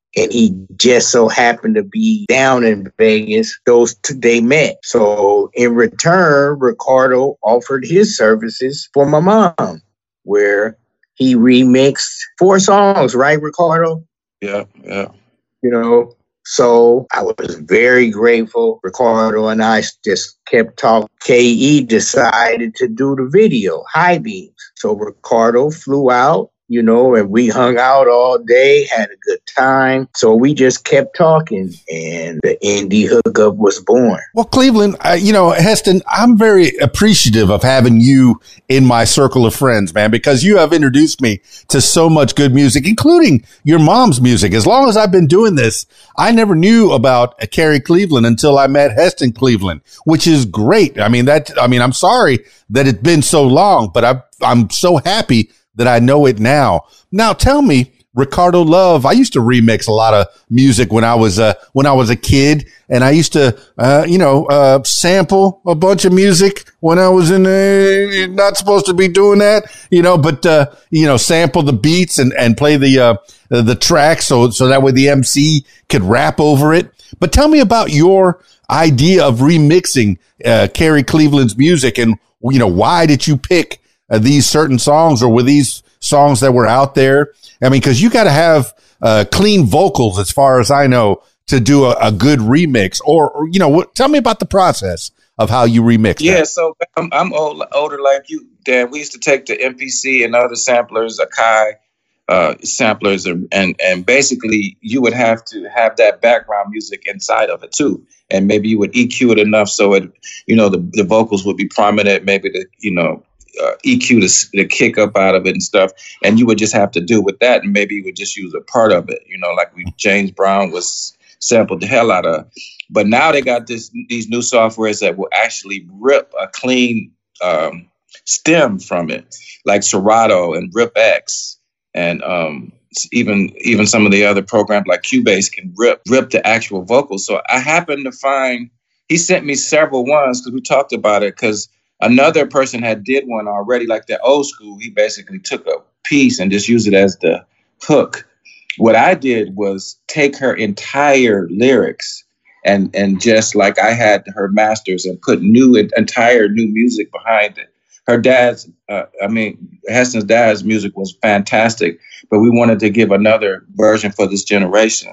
and he just so happened to be down in Vegas. Those two, they met. So in return, Ricardo offered his services for my mom, where he remixed four songs, right, Ricardo? Yeah, yeah. You know, so I was very grateful. Ricardo and I just kept talking. K E decided to do the video, High Beams. So Ricardo flew out, you know, and we hung out all day, had a good time. So we just kept talking, and the indie hookup was born. Well, Cleveland, uh, you know, Heston, I'm very appreciative of having you in my circle of friends, man, because you have introduced me to so much good music, including your mom's music. As long as I've been doing this, I never knew about Carrie Cleveland until I met Heston Cleveland, which is great. I mean, that, I mean, I'm sorry that it's been so long, but I, I'm so happy that I know it now. Now tell me, Ricardo Love, I used to remix a lot of music when I was uh, when I was a kid, and I used to uh, you know uh, sample a bunch of music when I was in a, not supposed to be doing that, you know, but uh, you know, sample the beats and and play the uh, the track so so that way the M C could rap over it. But tell me about your idea of remixing uh, Carrie Cleveland's music, and you know, why did you pick Uh, these certain songs, or were these songs that were out there? I mean, because you got to have uh, clean vocals, as far as I know, to do a, a good remix. Or, or you know, what, tell me about the process of how you remix. Yeah, that. so I'm, I'm old, older like you, Dan. We used to take the M P C and other samplers, Akai uh, samplers, and, and and basically you would have to have that background music inside of it too. And maybe you would E Q it enough so it, you know, the, the vocals would be prominent. Maybe the, you know, Uh, E Q the, the kick up out of it and stuff, and you would just have to do with that, and maybe you would just use a part of it, you know, like we, James Brown was sampled the hell out of. But now they got this these new softwares that will actually rip a clean um, stem from it, like Serato and RipX, and um, even even some of the other programs like Cubase can rip rip the actual vocals. So I happened to find, he sent me several ones because we talked about it, because another person had did one already, like that old school. He basically took a piece and just used it as the hook. What I did was take her entire lyrics and and just like I had her masters and put new entire new music behind it. Her dad's, uh, I mean, Heston's dad's music was fantastic, but we wanted to give another version for this generation.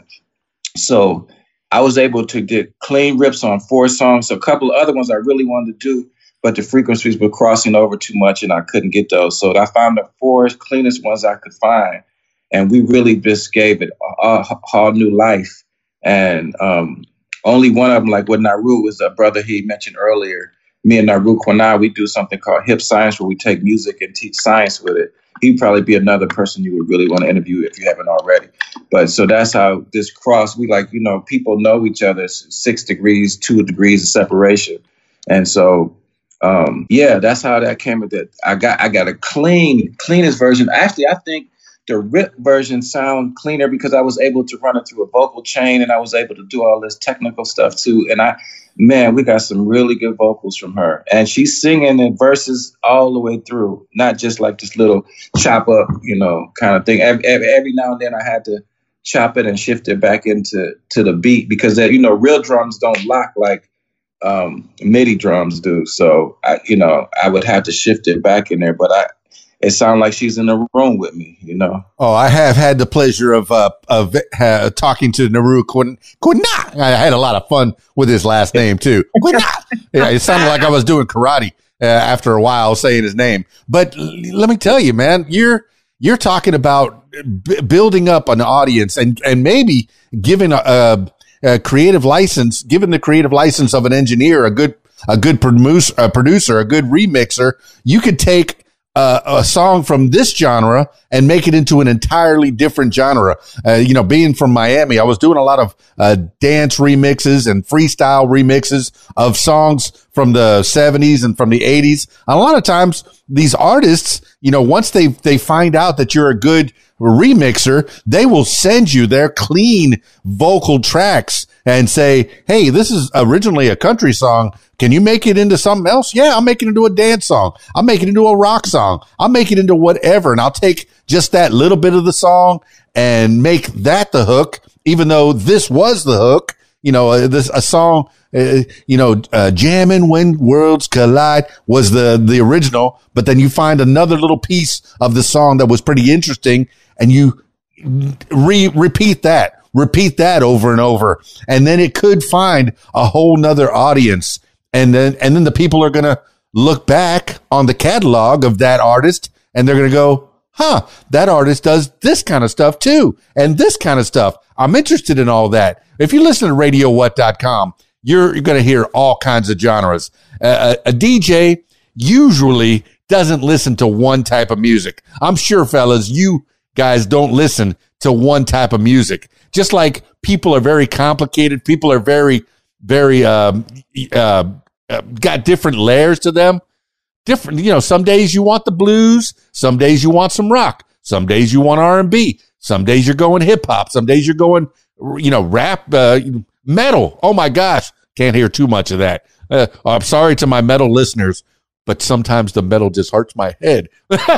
So I was able to get clean rips on four songs. So a couple of other ones I really wanted to do, but the frequencies were crossing over too much and I couldn't get those. So I found the four cleanest ones I could find. And we really just gave it a, a whole new life. And um, only one of them, like with Naru, was a brother he mentioned earlier. Me and Naru Kwana, we do something called Hip Science, where we take music and teach science with it. He'd probably be another person you would really want to interview if you haven't already. But so that's how this cross, we like, you know, people know each other, six degrees, two degrees of separation. And so Um, yeah, that's how that came with it. I got I got a clean, cleanest version. Actually, I think the rip version sound cleaner because I was able to run it through a vocal chain and I was able to do all this technical stuff too. And I, man, we got some really good vocals from her. And she's singing in verses all the way through, not just like this little chop up, you know, kind of thing. Every, every, every now and then I had to chop it and shift it back into to the beat because, you know, real drums don't lock like um MIDI drums do, so I you know I would have to shift it back in there, but I it sounded like she's in the room with me, you know. Oh, I have had the pleasure of uh, of uh, talking to Naru Kwana. I had a lot of fun with his last name too. Yeah, it sounded like I was doing karate uh, after a while saying his name. But l- let me tell you, man, you're you're talking about b- building up an audience and and maybe giving a, a Uh, creative license, given the creative license of an engineer, a good, a good producer, a producer, a good remixer, you could take uh, a song from this genre and make it into an entirely different genre. Uh, you know, being from Miami, I was doing a lot of uh, dance remixes and freestyle remixes of songs from the seventies and from the eighties. A lot of times these artists, you know, once they, they find out that you're a good remixer, they will send you their clean vocal tracks and say, hey, this is originally a country song. Can you make it into something else? Yeah, I'll make it into a dance song. I'll make it into a rock song. I'll make it into whatever. And I'll take just that little bit of the song and make that the hook, even though this was the hook. You know, uh, this a song, uh, you know, uh, Jamming When Worlds Collide was the, the original, but then you find another little piece of the song that was pretty interesting, and you re- repeat that, repeat that over and over, and then it could find a whole nother audience. And then, and then the people are going to look back on the catalog of that artist, and they're going to go, huh, that artist does this kind of stuff too, and this kind of stuff. I'm interested in all that. If you listen to radio what dot com, you're, you're going to hear all kinds of genres. Uh, a, a D J usually doesn't listen to one type of music. I'm sure, fellas, you guys don't listen to one type of music. Just like people are very complicated. People are very, very, um, uh, uh, got different layers to them. Different, you know, some days you want the blues. Some days you want some rock. Some days you want R and B. Some days you're going hip hop. Some days you're going, you know, rap, uh, metal. Oh my gosh. Can't hear too much of that. Uh, I'm sorry to my metal listeners, but sometimes the metal just hurts my head.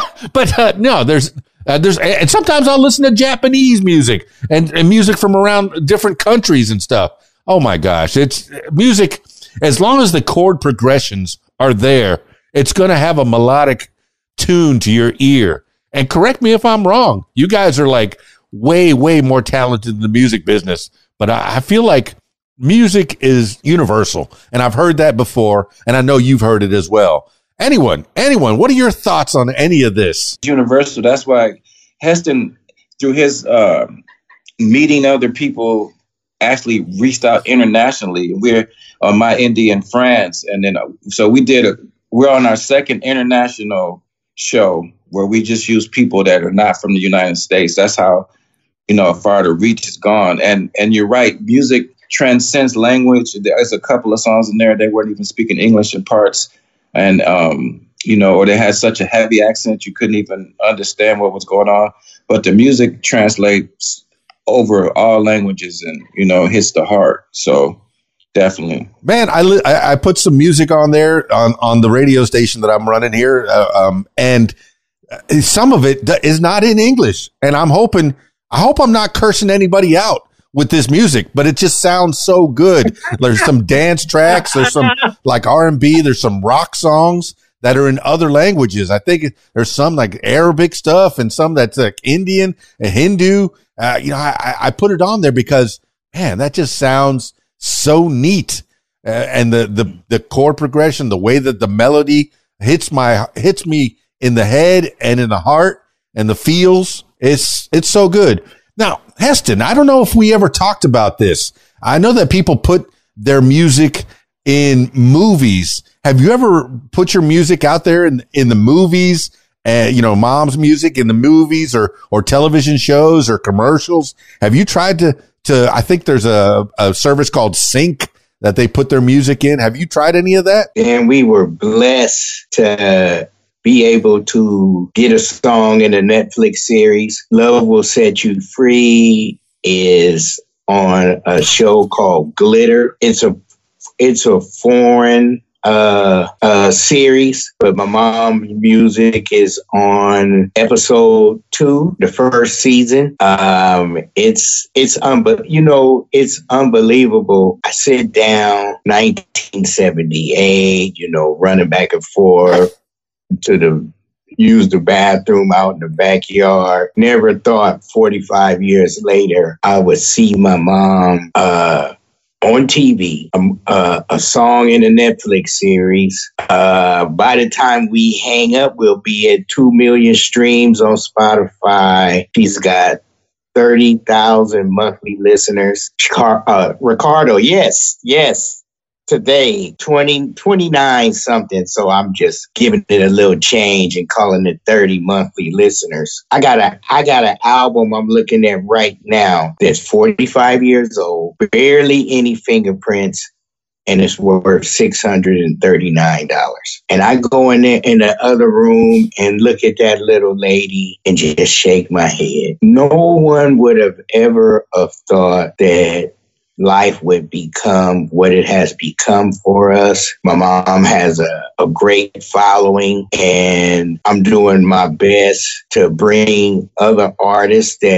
But uh, no, there's, uh, there's, and sometimes I'll listen to Japanese music and, and music from around different countries and stuff. Oh my gosh. It's music. As long as the chord progressions are there, it's going to have a melodic tune to your ear. And correct me if I'm wrong. You guys are like way, way more talented in the music business. But I, I feel like music is universal. And I've heard that before. And I know you've heard it as well. Anyone, anyone, what are your thoughts on any of this? Universal. That's why Heston, through his uh, meeting other people, actually reached out internationally. We're on My Indie in France. And then, uh, so we did a, we're on our second international show where we just use people that are not from the United States. That's how, you know, far the reach has gone. And and you're right, music transcends language. There's a couple of songs in there they weren't even speaking English in parts, and um, you know, or they had such a heavy accent you couldn't even understand what was going on. But the music translates over all languages, and you know, hits the heart. So definitely, man. I, li- I I put some music on there on on the radio station that I'm running here, uh, um, and some of it is not in English, and I'm hoping, I hope I'm not cursing anybody out with this music, but it just sounds so good. There's some dance tracks, there's some like R and B, there's some rock songs that are in other languages. I think there's some like Arabic stuff and some that's like Indian and Hindu. Uh, you know, I, I put it on there because, man, that just sounds so neat. Uh, and the, the, the chord progression, the way that the melody hits my, hits me in the head and in the heart and the feels, it's, it's so good. Now, Heston, I don't know if we ever talked about this. I know that people put their music in movies. Have you ever put your music out there in, in the movies? And, uh, you know, mom's music in the movies or, or television shows or commercials? Have you tried to, to, I think there's a, a service called Sync that they put their music in. Have you tried any of that? And we were blessed to be able to get a song in a Netflix series. Love Will Set You Free is on a show called Glitter. It's a, it's a foreign uh, uh, series, but my mom's music is on episode two, the first season. Um, it's, it's, um, but you know, it's unbelievable. I sit down nineteen seventy-eight, you know, running back and forth to the, use the bathroom out in the backyard. Never thought forty-five years later, I would see my mom, uh, on T V, um, uh, a song in a Netflix series. Uh, by the time we hang up, we'll be at two million streams on Spotify. She's got thirty thousand monthly listeners. Car- uh, Ricardo, yes, yes. Today, twenty, twenty-nine something. So I'm just giving it a little change and calling it thirty monthly listeners. I got a, I got an album I'm looking at right now that's forty-five years old, barely any fingerprints, and it's worth six hundred thirty-nine dollars. And I go in there in the other room and look at that little lady and just shake my head. No one would have ever have thought that life would become what it has become for us. My mom has a, a great following, and I'm doing my best to bring other artists that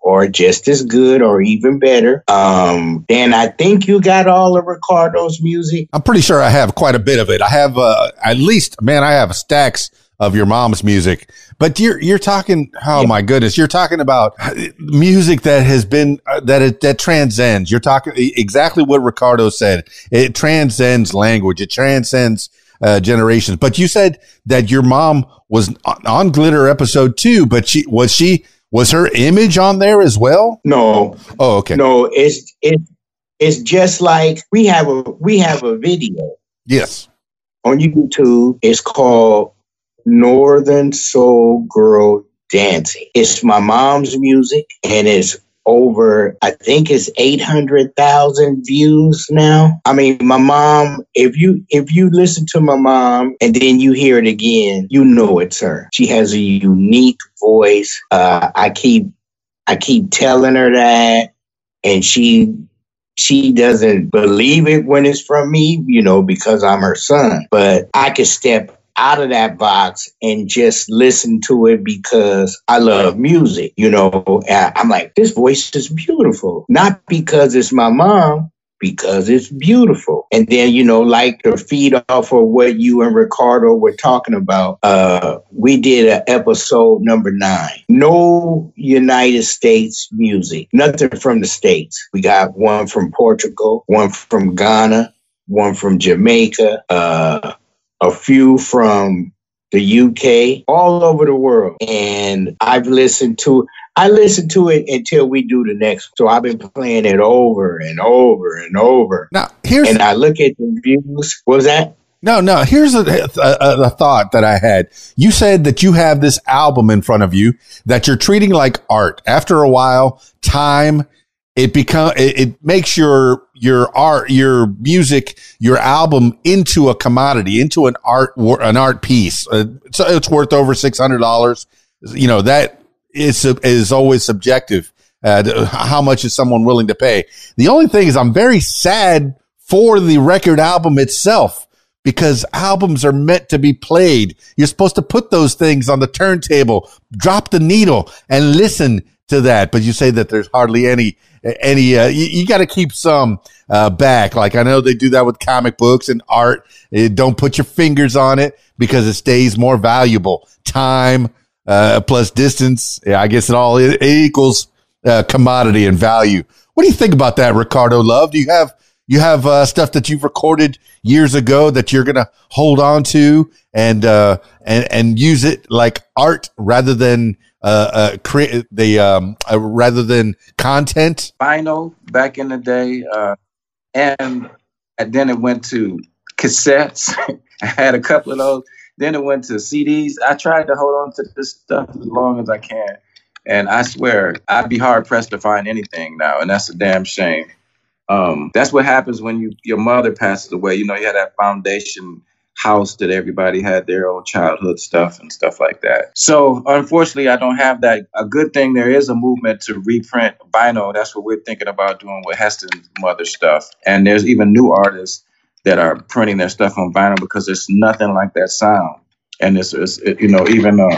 or just as good or even better. Um, Dan, I think you got all of Ricardo's music. I'm pretty sure I have quite a bit of it. I have uh, at least, man, I have stacks of your mom's music. But you're you're talking, oh yeah. my goodness, you're talking about music that has been uh, that it, that transcends. You're talking exactly what Ricardo said. It transcends language. It transcends uh, generations. But you said that your mom was on, on Glitter episode two, but she was she was her image on there as well? No. Oh, okay. No, it's it it's just like we have a we have a video. Yes. On YouTube. It's called Northern Soul Girl Dancing. It's my mom's music, and it's over, I think it's eight hundred thousand views now. I mean, my mom, if you if you listen to my mom and then you hear it again, you know it's her. She has a unique voice. Uh, I keep I keep telling her that, and she she doesn't believe it when it's from me, you know, because I'm her son. But I can step out of that box and just listen to it because I love music, you know. And I'm like, this voice is beautiful. Not because it's my mom, because it's beautiful. And then, you know, like to feed off of what you and Ricardo were talking about, uh, we did an episode number nine. No United States music, nothing from the States. We got one from Portugal, one from Ghana, one from Jamaica, uh, a few from the U K, all over the world. And I've listened to, I listened to it until we do the next. So I've been playing it over and over and over. Now, here's, and I look at the views. What was that? No, no, here's a, a, a thought that I had. You said that you have this album in front of you that you're treating like art. After a while, time, it become it, it makes your your art, your music, your album into a commodity, into an art an art piece. Uh, so it's worth over six hundred dollars. You know, that is is always subjective. Uh, how much is someone willing to pay? The only thing is, I'm very sad for the record album itself, because albums are meant to be played. You're supposed to put those things on the turntable, drop the needle, and listen to that. But you say that there's hardly any, any, uh, you, you got to keep some, uh, back. Like I know they do that with comic books and art. Uh, don't put your fingers on it because it stays more valuable. Time, uh, plus distance. Yeah, I guess it all it, it equals, uh, commodity and value. What do you think about that, Ricardo Love? Do you have, you have, uh, stuff that you've recorded years ago that you're going to hold on to and, uh, and, and use it like art rather than, Uh, uh, create the, um, uh, rather than content? Vinyl back in the day. Uh, and, and then it went to cassettes. I had a couple of those. Then it went to C Ds. I tried to hold on to this stuff as long as I can. And I swear, I'd be hard pressed to find anything now. And that's a damn shame. Um, that's what happens when you your mother passes away. You know, you had that foundation house that everybody had their own childhood stuff and stuff like that. So unfortunately, I don't have that. A good thing, there is a movement to reprint vinyl. That's what we're thinking about doing with Heston's mother stuff. And there's even new artists that are printing their stuff on vinyl because there's nothing like that sound. And it's, it's it, you know, even uh,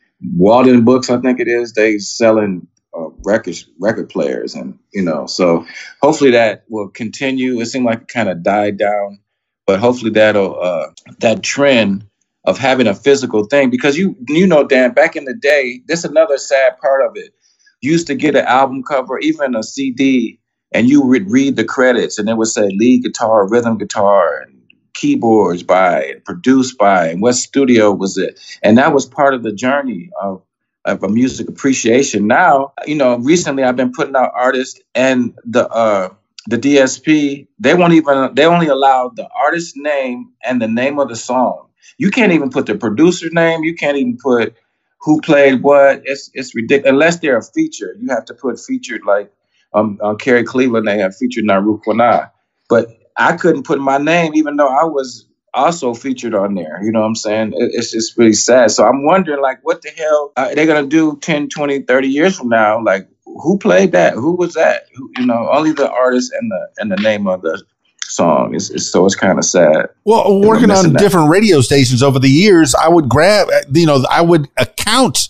Walden Books, I think it is, they selling uh, record record players, and you know, so hopefully that will continue. It seemed like it kind of died down. But hopefully that'll uh, that trend of having a physical thing, because you you know, Dan, back in the day, this is another sad part of it. You used to get an album cover, even a C D, and you would read the credits, and it would say lead guitar, rhythm guitar, and keyboards by, and produced by, and what studio was it? And that was part of the journey of of a music appreciation. Now, you know, recently I've been putting out artists, and the uh, the D S P, they won't even, they only allow the artist's name and the name of the song. You can't even put the producer's name. You can't even put who played what. It's it's ridiculous. Unless they're a feature, you have to put featured, like um, on Kerry Cleveland, they have featured Naru Kwana. But I couldn't put my name, even though I was also featured on there. You know what I'm saying? It, it's just really sad. So I'm wondering, like, what the hell are they going to do ten, twenty, thirty years from now? Like, who played that? Who was that? Who, you know, only the artist and the and the name of the song. Is, is so it's kind of sad. Well, working on different radio stations over the years, I would grab, you know, I would account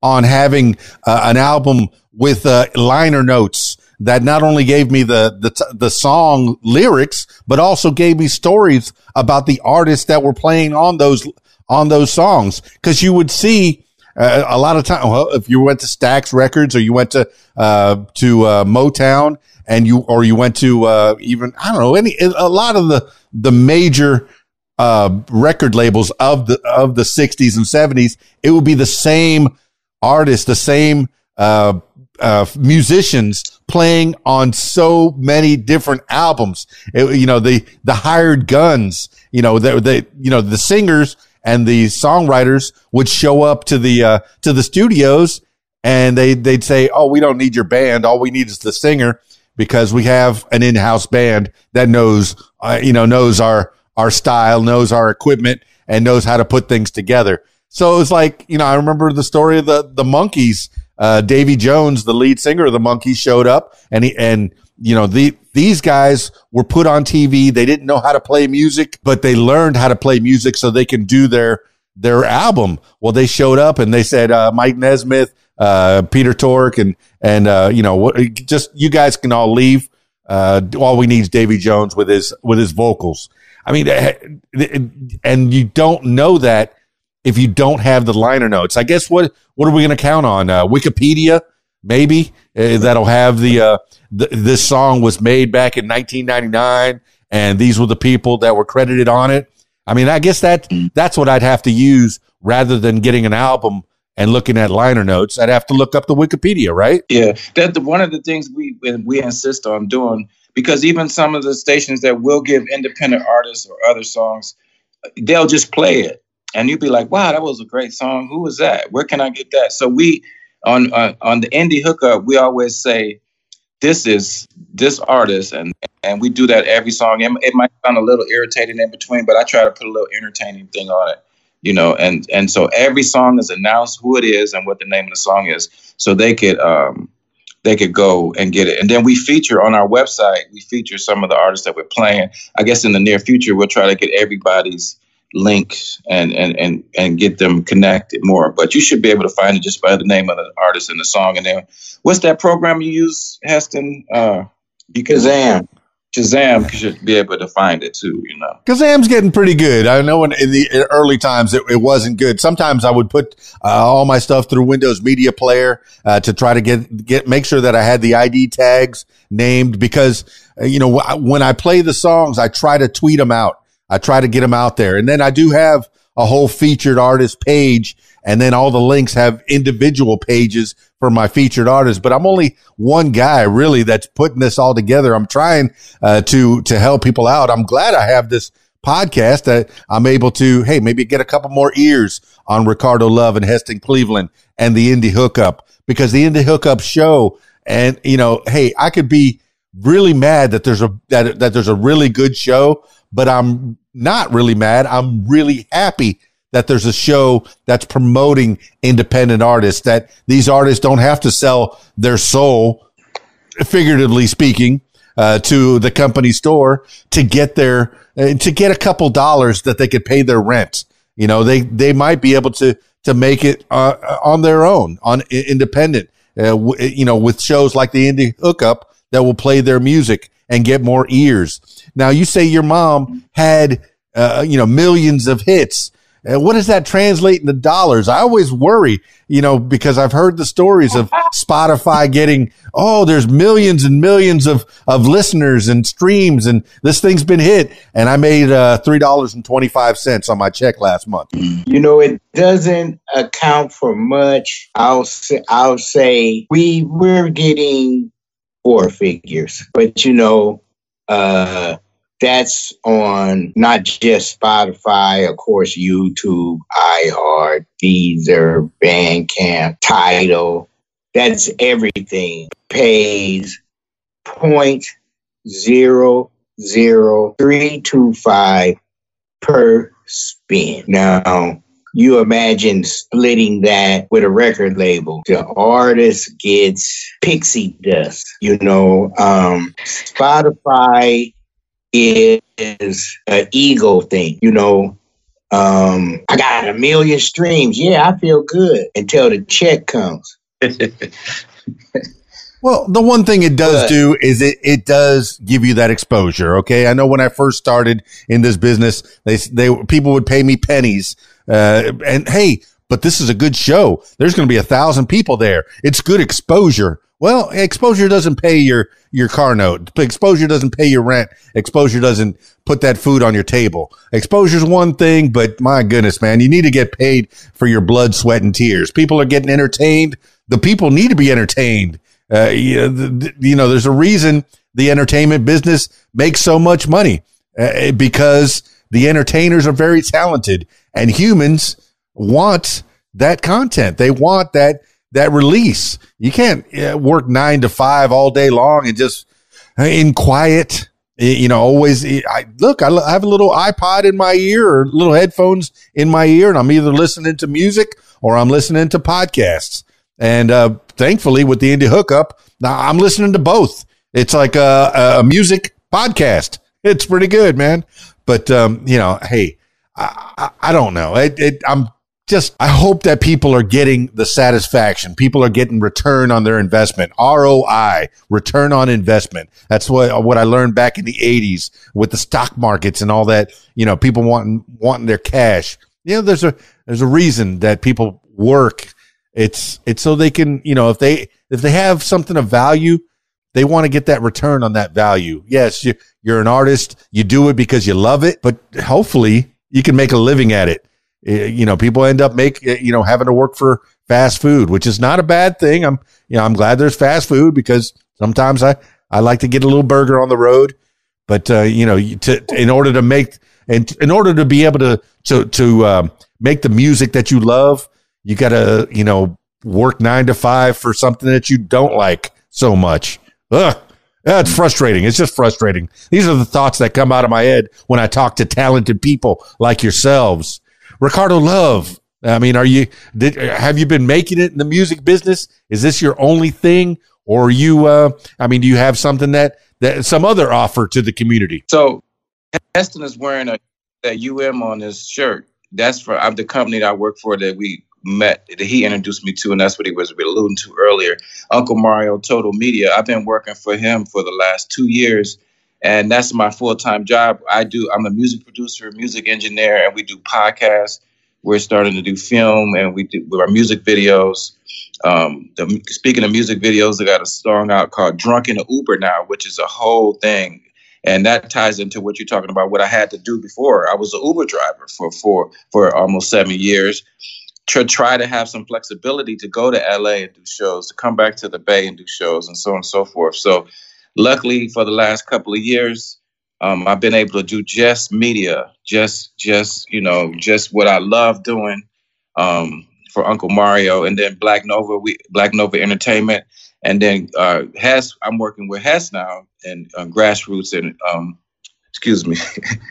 on having uh, an album with uh, liner notes that not only gave me the, the, the song lyrics, but also gave me stories about the artists that were playing on those, on those songs. Cause you would see uh, a lot of time, well, if you went to Stax Records or you went to, uh, to, uh, Motown and you, or you went to, uh, even, I don't know, any, a lot of the, the major, uh, record labels of the, of the sixties and seventies, it would be the same artists, the same, uh, uh, musicians playing on so many different albums. It, you know, the, the hired guns, you know, the, the, you know, the singers and the songwriters would show up to the, uh, to the studios and they, they'd say, oh, we don't need your band. All we need is the singer because we have an in-house band that knows, uh, you know, knows our, our style, knows our equipment and knows how to put things together. So it was like, you know, I remember the story of the, the Monkees. Uh, Davy Jones, the lead singer of the Monkees, showed up and he, and, you know, the, these guys were put on T V. They didn't know how to play music, but they learned how to play music so they can do their, their album. Well, they showed up and they said, uh, Mike Nesmith, uh, Peter Tork and, and, uh, you know, what, just, you guys can all leave. Uh, all we need is Davy Jones with his, with his vocals. I mean, and you don't know that if you don't have the liner notes. I guess what, what are we going to count on? Uh, Wikipedia, maybe uh, that'll have the, uh, th- this song was made back in nineteen ninety-nine and these were the people that were credited on it. I mean, I guess that that's what I'd have to use rather than getting an album and looking at liner notes. I'd have to look up the Wikipedia, right? Yeah. That's one of the things we, we insist on doing, because even some of the stations that will give independent artists or other songs, they'll just play it. And you'd be like, wow, that was a great song. Who was that? Where can I get that? So we, on uh, on the indie hookup, we always say, this is this artist. And, and we do that every song. It, it might sound a little irritating in between, but I try to put a little entertaining thing on it, you know. And, and so every song is announced who it is and what the name of the song is. So they could, um, they could go and get it. And then we feature on our website, we feature some of the artists that we're playing. I guess in the near future, we'll try to get everybody's links and, and, and, and get them connected more. But you should be able to find it just by the name of the artist and the song. And then what's that program you use, Heston? Uh, you can Shazam. Shazam should be able to find it too, you know. Shazam's getting pretty good. I know in, in the early times it, it wasn't good. Sometimes I would put uh, all my stuff through Windows Media Player uh, to try to get get make sure that I had the I D tags named because uh, you know when I play the songs, I try to tweet them out. I try to get them out there. And then I do have a whole featured artist page. And then all the links have individual pages for my featured artists. But I'm only one guy really that's putting this all together. I'm trying uh, to, to help people out. I'm glad I have this podcast that I'm able to, hey, maybe get a couple more ears on Ricardo Love and Heston Cleveland and the Indie Hookup, because the Indie Hookup show. And, you know, hey, I could be really mad that there's a, that, that there's a really good show, but I'm not really mad. I'm really happy that there's a show that's promoting independent artists, that these artists don't have to sell their soul, figuratively speaking, uh, to the company store to get their, uh, to get a couple dollars that they could pay their rent. You know, they, they might be able to, to make it, uh, on their own, on independent, uh, w- you know, with shows like the Indie Hookup that will play their music and get more ears. Now, you say your mom had, uh, you know, millions of hits. Uh, what does that translate into dollars? I always worry, you know, because I've heard the stories of Spotify getting, oh, there's millions and millions of, of listeners and streams, and this thing's been hit. And I made uh, three dollars and twenty-five cents on my check last month. You know, it doesn't account for much. I'll say, I'll say we, we're getting four figures, but you know, uh, that's on not just Spotify, of course, YouTube, iHeart, Deezer, Bandcamp, Tidal. That's everything. Pays point zero zero three two five per spin. Now, you imagine splitting that with a record label. The artist gets pixie dust. You know, um, Spotify is an ego thing. You know, Um, I got a million streams. Yeah, I feel good until the check comes. Well, the one thing it does But- do is it, it does give you that exposure. Okay. I know when I first started in this business, they, they, people would pay me pennies. Uh, and hey, but this is a good show. There's going to be a thousand people there. It's good exposure. Well, exposure doesn't pay your, your car note. Exposure doesn't pay your rent. Exposure doesn't put that food on your table. Exposure's one thing, but my goodness, man, you need to get paid for your blood, sweat, and tears. People are getting entertained. The people need to be entertained. Uh, you know, the, you know, there's a reason the entertainment business makes so much money uh, because the entertainers are very talented and humans want that content. They want that, that release. You can't uh, work nine to five all day long and just uh, in quiet, you know, always. I look, I have a little iPod in my ear or little headphones in my ear, and I'm either listening to music or I'm listening to podcasts. And uh, thankfully, with the Indie Hookup, now I'm listening to both. It's like a, a music podcast. It's pretty good, man. But, um, you know, hey, I, I, I don't know. It, it, I'm just, I hope that people are getting the satisfaction. People are getting return on their investment. R O I, return on investment. That's what, what I learned back in the eighties with the stock markets and all that. You know, people wanting, wanting their cash. You know, there's a, there's a reason that people work. It's, it's so they can, you know, if they, if they have something of value, they want to get that return on that value. Yes, you, you're an artist. You do it because you love it, but hopefully you can make a living at it. You know, people end up make, you know, having to work for fast food, which is not a bad thing. I'm, you know, I'm glad there's fast food because sometimes I, I like to get a little burger on the road, but, uh, you know, to, in order to make, and in order to be able to, to, to, um, make the music that you love, you got to, you know, work nine to five for something that you don't like so much. Ugh. That's frustrating. It's just frustrating. These are the thoughts that come out of my head when I talk to talented people like yourselves. Ricardo Love, I mean, are you, did, have you been making it in the music business? Is this your only thing? Or are you, uh, I mean, do you have something that, that some other offer to the community? So Heston is wearing a, a U M on his shirt. That's for I'm the company that I work for that we met, that he introduced me to, and that's what he was alluding to earlier. Uncle Mario Total Media. I've been working for him for the last two years, and that's my full-time job. I do. I'm a music producer, music engineer, and we do podcasts. We're starting to do film, and we do with our music videos. Um, the, speaking of music videos, I got a song out called "Drunk in an Uber" now, which is a whole thing. And that ties into what you're talking about, what I had to do before. I was an Uber driver for for, for almost seven years to try to have some flexibility to go to L A and do shows, to come back to the Bay and do shows, and so on and so forth. So luckily, for the last couple of years, um, I've been able to do just media, just, just you know, just what I love doing um, for Uncle Mario. And then Black Nova, we, Black Nova Entertainment. And then uh, Hess, I'm working with Hess now and uh, Grassroots and, um, excuse me,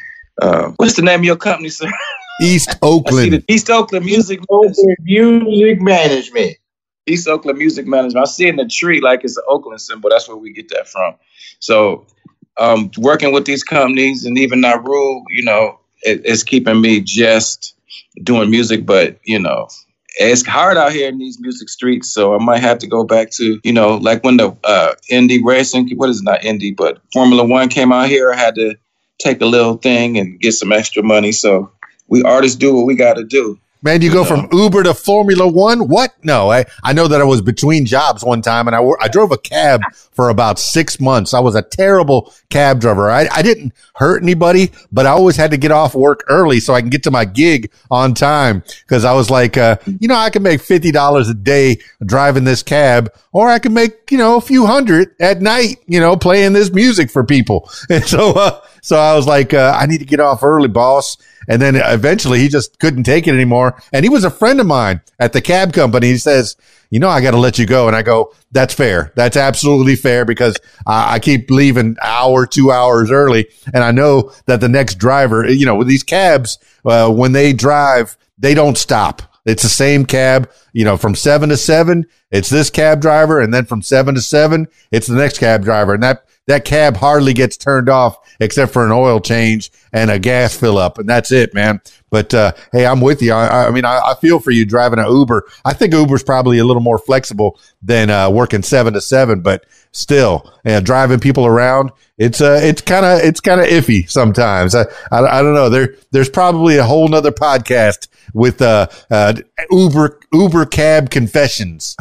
uh, what's the name of your company, sir? East Oakland. East Oakland Music Oakland Music Management. East Oakland Music Management. I see in the tree like it's an Oakland symbol. That's where we get that from. So um, working with these companies and even Naru, you know, it, it's keeping me just doing music, but, you know, it's hard out here in these music streets, so I might have to go back to, you know, like when the uh, Indy racing, what is it, not Indy, but Formula One came out here, I had to take a little thing and get some extra money. So we artists do what we got to do. Man, you, you go know. from Uber to Formula One? What? No, I, I know that I was between jobs one time, and I, I drove a cab for about six months. I was a terrible cab driver. I, I didn't hurt anybody, but I always had to get off work early so I can get to my gig on time because I was like, uh, you know, I can make fifty dollars a day driving this cab, or I can make, you know, a few hundred at night, you know, playing this music for people. And so, uh, so I was like, uh, I need to get off early, boss. And then eventually he just couldn't take it anymore. And he was a friend of mine at the cab company. He says, you know, I got to let you go. And I go, that's fair. That's absolutely fair because I, I keep leaving an hour, two hours early. And I know that the next driver, you know, with these cabs, uh, when they drive, they don't stop. It's the same cab, you know, from seven to seven, it's this cab driver. And then from seven to seven, it's the next cab driver. And that that cab hardly gets turned off except for an oil change and a gas fill up, and that's it, man. But uh, hey, I'm with you. I, I mean, I, I feel for you driving an Uber. I think Uber's probably a little more flexible than uh, working seven to seven, but still, uh, driving people around, it's uh, it's kind of it's kind of iffy sometimes. I, I I don't know. There there's probably a whole nother podcast with uh, uh, Uber Uber cab confessions.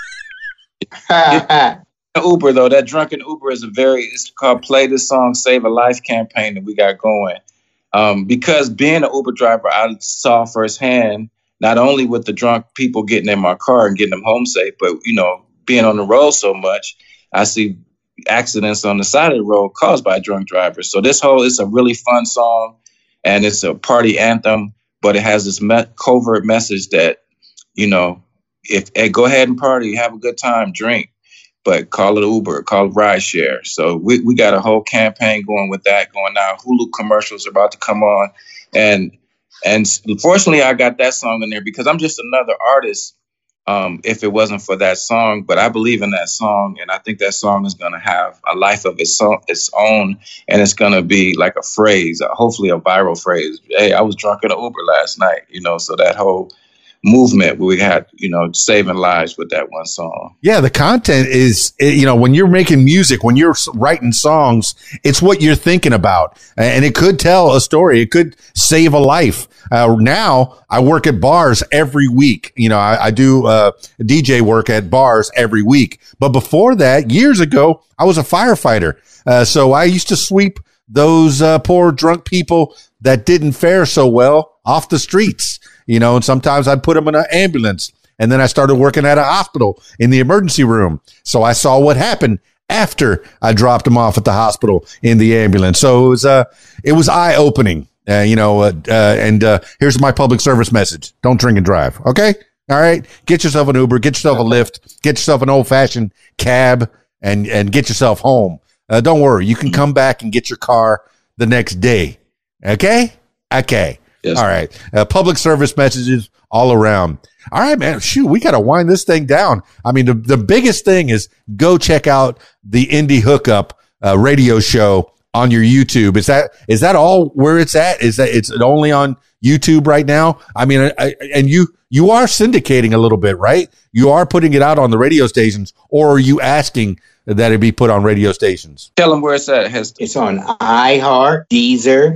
Uber though, that drunken Uber is a very, it's called Play This Song, Save a Life campaign that we got going. Um, because being an Uber driver, I saw firsthand, not only with the drunk people getting in my car and getting them home safe, but, you know, being on the road so much, I see accidents on the side of the road caused by drunk drivers. So this whole, it's a really fun song and it's a party anthem, but it has this me- covert message that, you know, if hey, go ahead and party, have a good time, drink. But call it Uber, call it rideshare. So we, we got a whole campaign going with that going now. Hulu commercials are about to come on. And and unfortunately, I got that song in there because I'm just another artist um, if it wasn't for that song. But I believe in that song. And I think that song is going to have a life of its own, its own. And it's going to be like a phrase, uh, hopefully a viral phrase. Hey, I was drunk in an Uber last night, you know, so that whole movement where we had, you know, saving lives with that one song. Yeah, the content is, you know, when you're making music, when you're writing songs, it's what you're thinking about. And it could tell a story. It could save a life. Uh, now I work at bars every week. You know, I, I do uh, D J work at bars every week. But before that, years ago, I was a firefighter. Uh, so I used to sweep those uh, poor drunk people that didn't fare so well off the streets. You know, and sometimes I'd put them in an ambulance. And then I started working at a hospital in the emergency room. So I saw what happened after I dropped them off at the hospital in the ambulance. So it was, uh, it was eye opening, uh, you know, uh, uh, and uh, here's my public service message. Don't drink and drive. OK. All right. Get yourself an Uber, get yourself a Lyft, get yourself an old fashioned cab and, and get yourself home. Uh, don't worry. You can come back and get your car the next day. OK. OK. Yes. All right. Uh, public service messages all around. All right, man. Shoot, we got to wind this thing down. I mean, the, the biggest thing is go check out the Indie Hookup uh, radio show on your YouTube. Is that is that all where it's at? Is that it's only on YouTube right now? I mean, I, I, and you you are syndicating a little bit, right? You are putting it out on the radio stations, or are you asking that it be put on radio stations? Tell them where it's at, Hester. It's on iHeart, Deezer,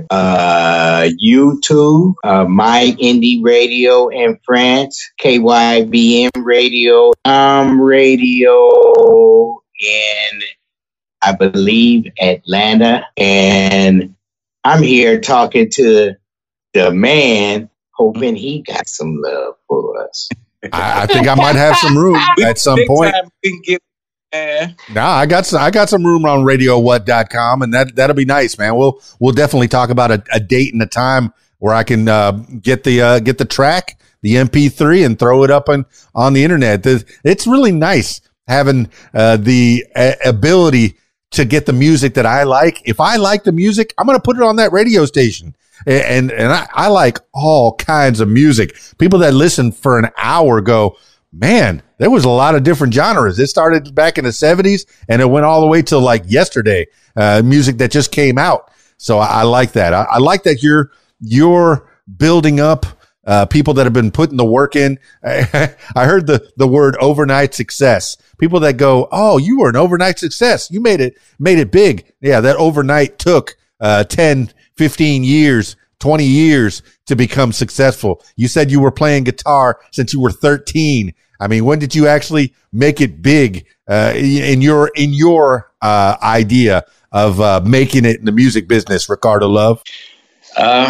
uh, YouTube, uh, My Indie Radio in France, K Y B M Radio, um, Radio in, I believe, Atlanta. And I'm here talking to the man, hoping he got some love for us. I, I think I might have some room at some point. We can get Nah, I got some, I got some room on radio what dot com, and that that'll be nice, man. We'll we'll definitely talk about a, a date and a time where I can uh, get the uh, get the track, the M P three, and throw it up on on the internet. It's really nice having uh, the uh, ability to get the music that I like. If I like the music, I'm going to put it on that radio station. And and I, I like all kinds of music. People that listen for an hour go, man, there was a lot of different genres. It started back in the seventies and it went all the way till like yesterday, uh, music that just came out. So I, I like that. I, I like that you're, you're building up, uh, people that have been putting the work in. I heard the, the word overnight success. People that go, oh, you were an overnight success. You made it, made it big. Yeah. That overnight took, uh, ten, fifteen years, twenty years to become successful. You said you were playing guitar since you were thirteen. I mean, when did you actually make it big uh, in your in your uh, idea of uh, making it in the music business, Ricardo Love? Uh,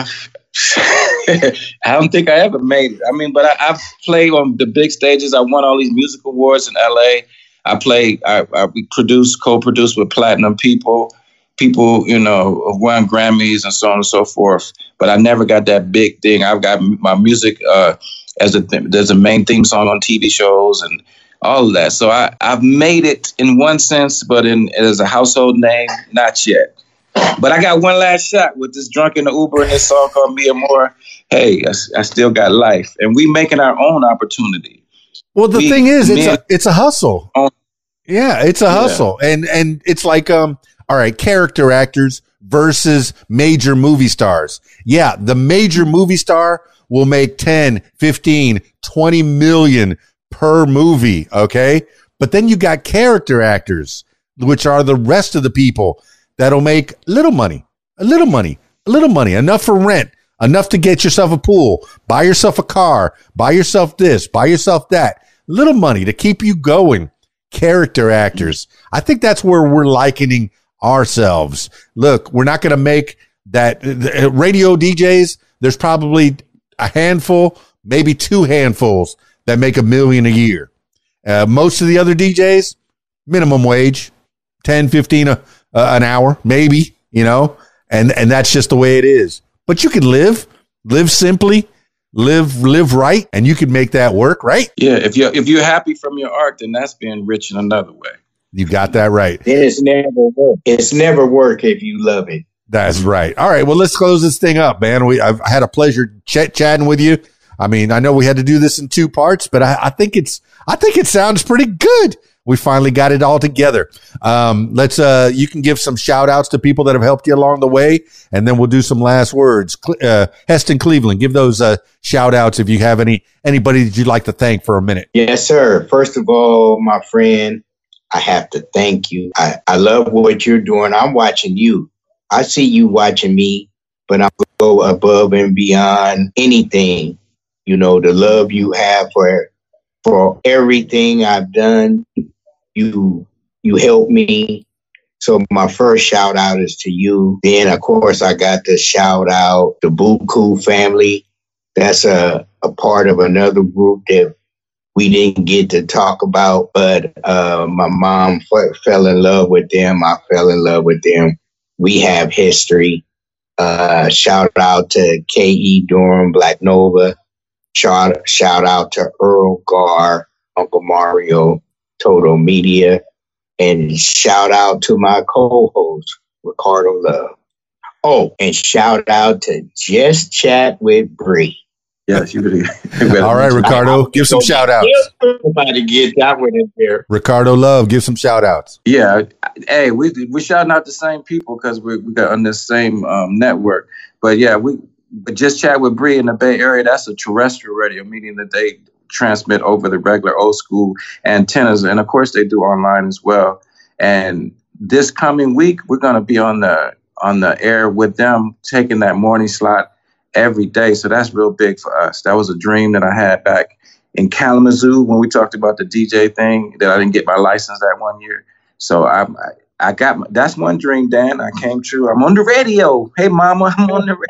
I don't think I ever made it. I mean, but I, I've played on the big stages. I won all these music awards in L A. I played, I, I produced, co-produced with platinum people. People, you know, won Grammys and so on and so forth. But I never got that big thing. I've got my music uh, as a th- there's a main theme song on T V shows and all of that. So I, I've made it in one sense, but in as a household name, not yet. But I got one last shot with this Drunk in the Uber and this song called Mia Moore. Hey, I, I still got life. And we making our own opportunity. Well, the we, thing is, it's a, it's a hustle. On, yeah, it's a hustle. Yeah. And, and it's like, um, All right, character actors versus major movie stars. Yeah, the major movie star will make ten, fifteen, twenty million per movie, okay? But then you got character actors, which are the rest of the people that'll make little money, a little money, a little money, enough for rent, enough to get yourself a pool, buy yourself a car, buy yourself this, buy yourself that, little money to keep you going. Character actors. I think that's where we're likening ourselves. Look, we're not going to make that uh, radio D Js. There's probably a handful, maybe two handfuls that make a million a year. Uh, most of the other D Js, minimum wage, ten, fifteen a, uh, an hour, maybe, you know, and, and that's just the way it is. But you can live, live simply, live, live right, and you can make that work, right? Yeah. If you're, if you're happy from your art, then that's being rich in another way. You got that right. Then it's never work. It's never work if you love it. That's right. All right. Well, let's close this thing up, man. We I've had a pleasure ch- chatting with you. I mean, I know we had to do this in two parts, but I, I think it's I think it sounds pretty good. We finally got it all together. Um, let's uh, you can give some shout outs to people that have helped you along the way, and then we'll do some last words. Uh, Heston Cleveland, give those uh, shout outs if you have any anybody that you'd like to thank for a minute. Yes, sir. First of all, my friend, I have to thank you. I, I love what you're doing. I'm watching you. I see you watching me, but I'm going to go above and beyond anything. You know, the love you have for for everything I've done. You you helped me. So my first shout out is to you. Then, of course, I got to shout out the Buku family. That's a, a part of another group that we didn't get to talk about, but uh, my mom f- fell in love with them. I fell in love with them. We have history. Uh, shout out to K E. Durham, Black Nova. Shout, shout out to Earl Gar, Uncle Mario, Total Media. And shout out to my co-host, Ricardo Love. Oh, and shout out to Just Chat with Bree. Yes, you better. All right, Ricardo, give some shout outs. Somebody get that one in there. Ricardo Love, give some shout outs. Yeah. Hey, we we shouting out the same people because we we got on the same um, network. But yeah, we but Just Chat with Bree in the Bay Area. That's a terrestrial radio, meaning that they transmit over the regular old school antennas, and of course they do online as well. And this coming week, we're going to be on the on the air with them, taking that morning slot every day. So that's real big for us. That was a dream that I had back in Kalamazoo when we talked about the D J thing, that I didn't get my license that one year. So I I got my, that's one dream, Dan. I came true. I'm on the radio. Hey, mama, I'm on the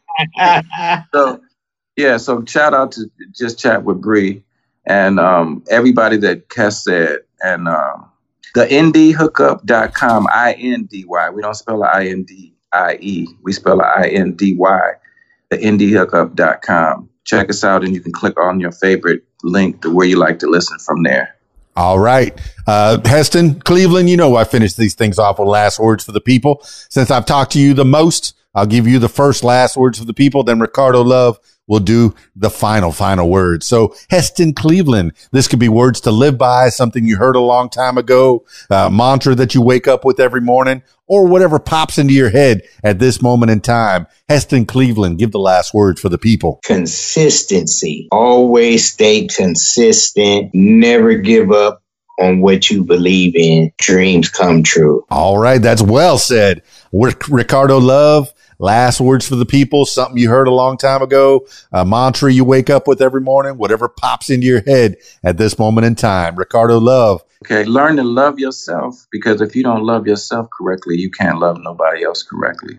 radio. So yeah, so shout out to Just Chat with Bree and um, everybody that Kes said, and um, the indie hookup dot com, I N D Y. We don't spell it I N D I E. We spell it I N D Y. the indie hookup dot com. Check us out, and you can click on your favorite link to where you like to listen from there. All right. Uh, Heston Cleveland, you know I finish these things off with last words for the people. Since I've talked to you the most, I'll give you the first last words for the people. Then Ricardo Love will do the final, final words. So Heston Cleveland, this could be words to live by, something you heard a long time ago, a mantra that you wake up with every morning, or whatever pops into your head at this moment in time. Heston Cleveland, give the last words for the people. Consistency. Always stay consistent. Never give up on what you believe in. Dreams come true. All right. That's well said. Ric- Ricardo Love, last words for the people, something you heard a long time ago, a mantra you wake up with every morning, whatever pops into your head at this moment in time. Ricardo Love. Okay, learn to love yourself, because if you don't love yourself correctly, you can't love nobody else correctly.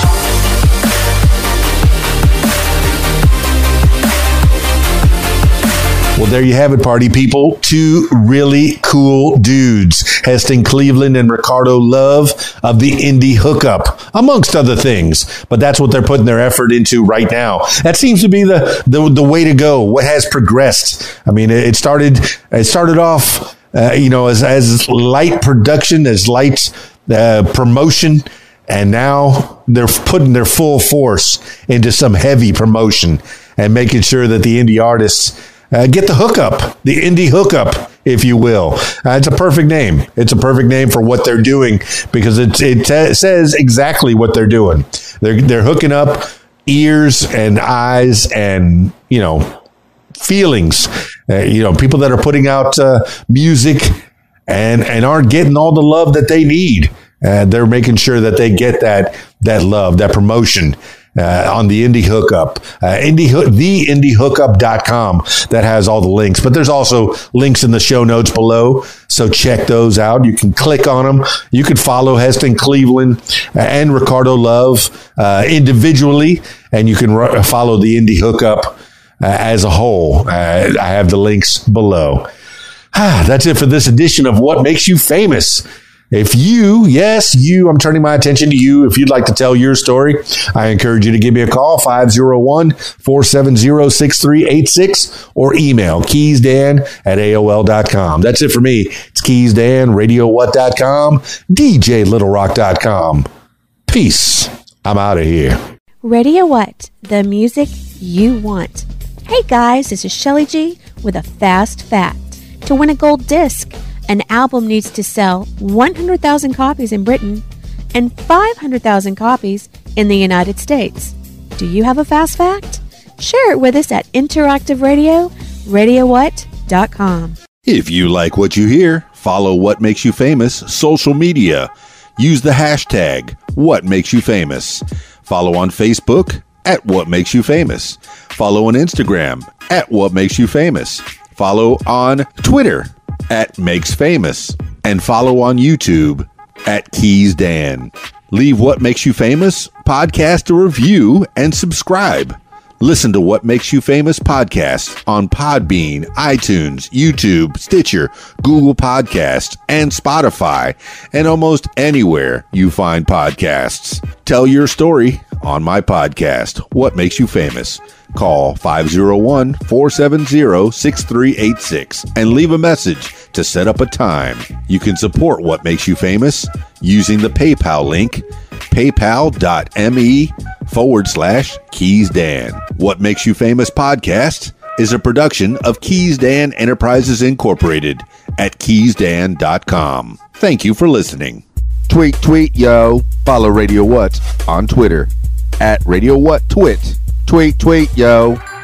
Well, there you have it, party people. Two really cool dudes, Heston Cleveland and Ricardo Love of the Indie Hookup, amongst other things. But that's what they're putting their effort into right now. That seems to be the the, the way to go. What has progressed? I mean, it started it started off, uh, you know, as as light production, as light uh, promotion. And now they're putting their full force into some heavy promotion and making sure that the indie artists Uh, get the hookup, the Indie Hookup, if you will. Uh, it's a perfect name. It's a perfect name for what they're doing because it, it t- says exactly what they're doing. They're, they're hooking up ears and eyes and, you know, feelings. Uh, you know, people that are putting out uh, music and, and aren't getting all the love that they need. Uh, they're making sure that they get that that love, that promotion uh, on the Indie Hookup, uh, Indie the indie hookup dot com that has all the links. But there's also links in the show notes below, so check those out. You can click on them. You can follow Heston Cleveland and Ricardo Love uh, individually, and you can r- follow the Indie Hookup uh, as a whole. Uh, I have the links below. Ah, that's it for this edition of What Makes You Famous. If you, yes, you, I'm turning my attention to you. If you'd like to tell your story, I encourage you to give me a call, five oh one, four seven oh, six three eight six, or email keysdan at A O L dot com. That's it for me. It's KeysDan, radio what dot com, D J little rock dot com. Peace. I'm out of here. Radio What? The music you want. Hey guys, this is Shelly G with a fast fact. To win a gold disc, an album needs to sell one hundred thousand copies in Britain and five hundred thousand copies in the United States. Do you have a fast fact? Share it with us at Interactive Radio, radio what dot com. If you like what you hear, follow What Makes You Famous social media. Use the hashtag What Makes You Famous. Follow on Facebook at What Makes You Famous. Follow on Instagram at What Makes You Famous. Follow on Twitter at Makes Famous, and follow on YouTube at KeysDan. Leave What Makes You Famous podcast a review and subscribe. Listen to What Makes You Famous podcast on Podbean, iTunes, YouTube, Stitcher, Google Podcasts, and Spotify, and almost anywhere you find podcasts. Tell your story on my podcast, What Makes You Famous. Call five oh one, four seven oh, six three eight six and leave a message to set up a time. You can support What Makes You Famous using the PayPal link, paypal.me forward slash KeysDan. What Makes You Famous podcast is a production of KeysDan Enterprises Incorporated at keysdan dot com. Thank you for listening. Tweet, tweet, yo. Follow Radio What on Twitter at Radio What Twit. Tweet, tweet, yo.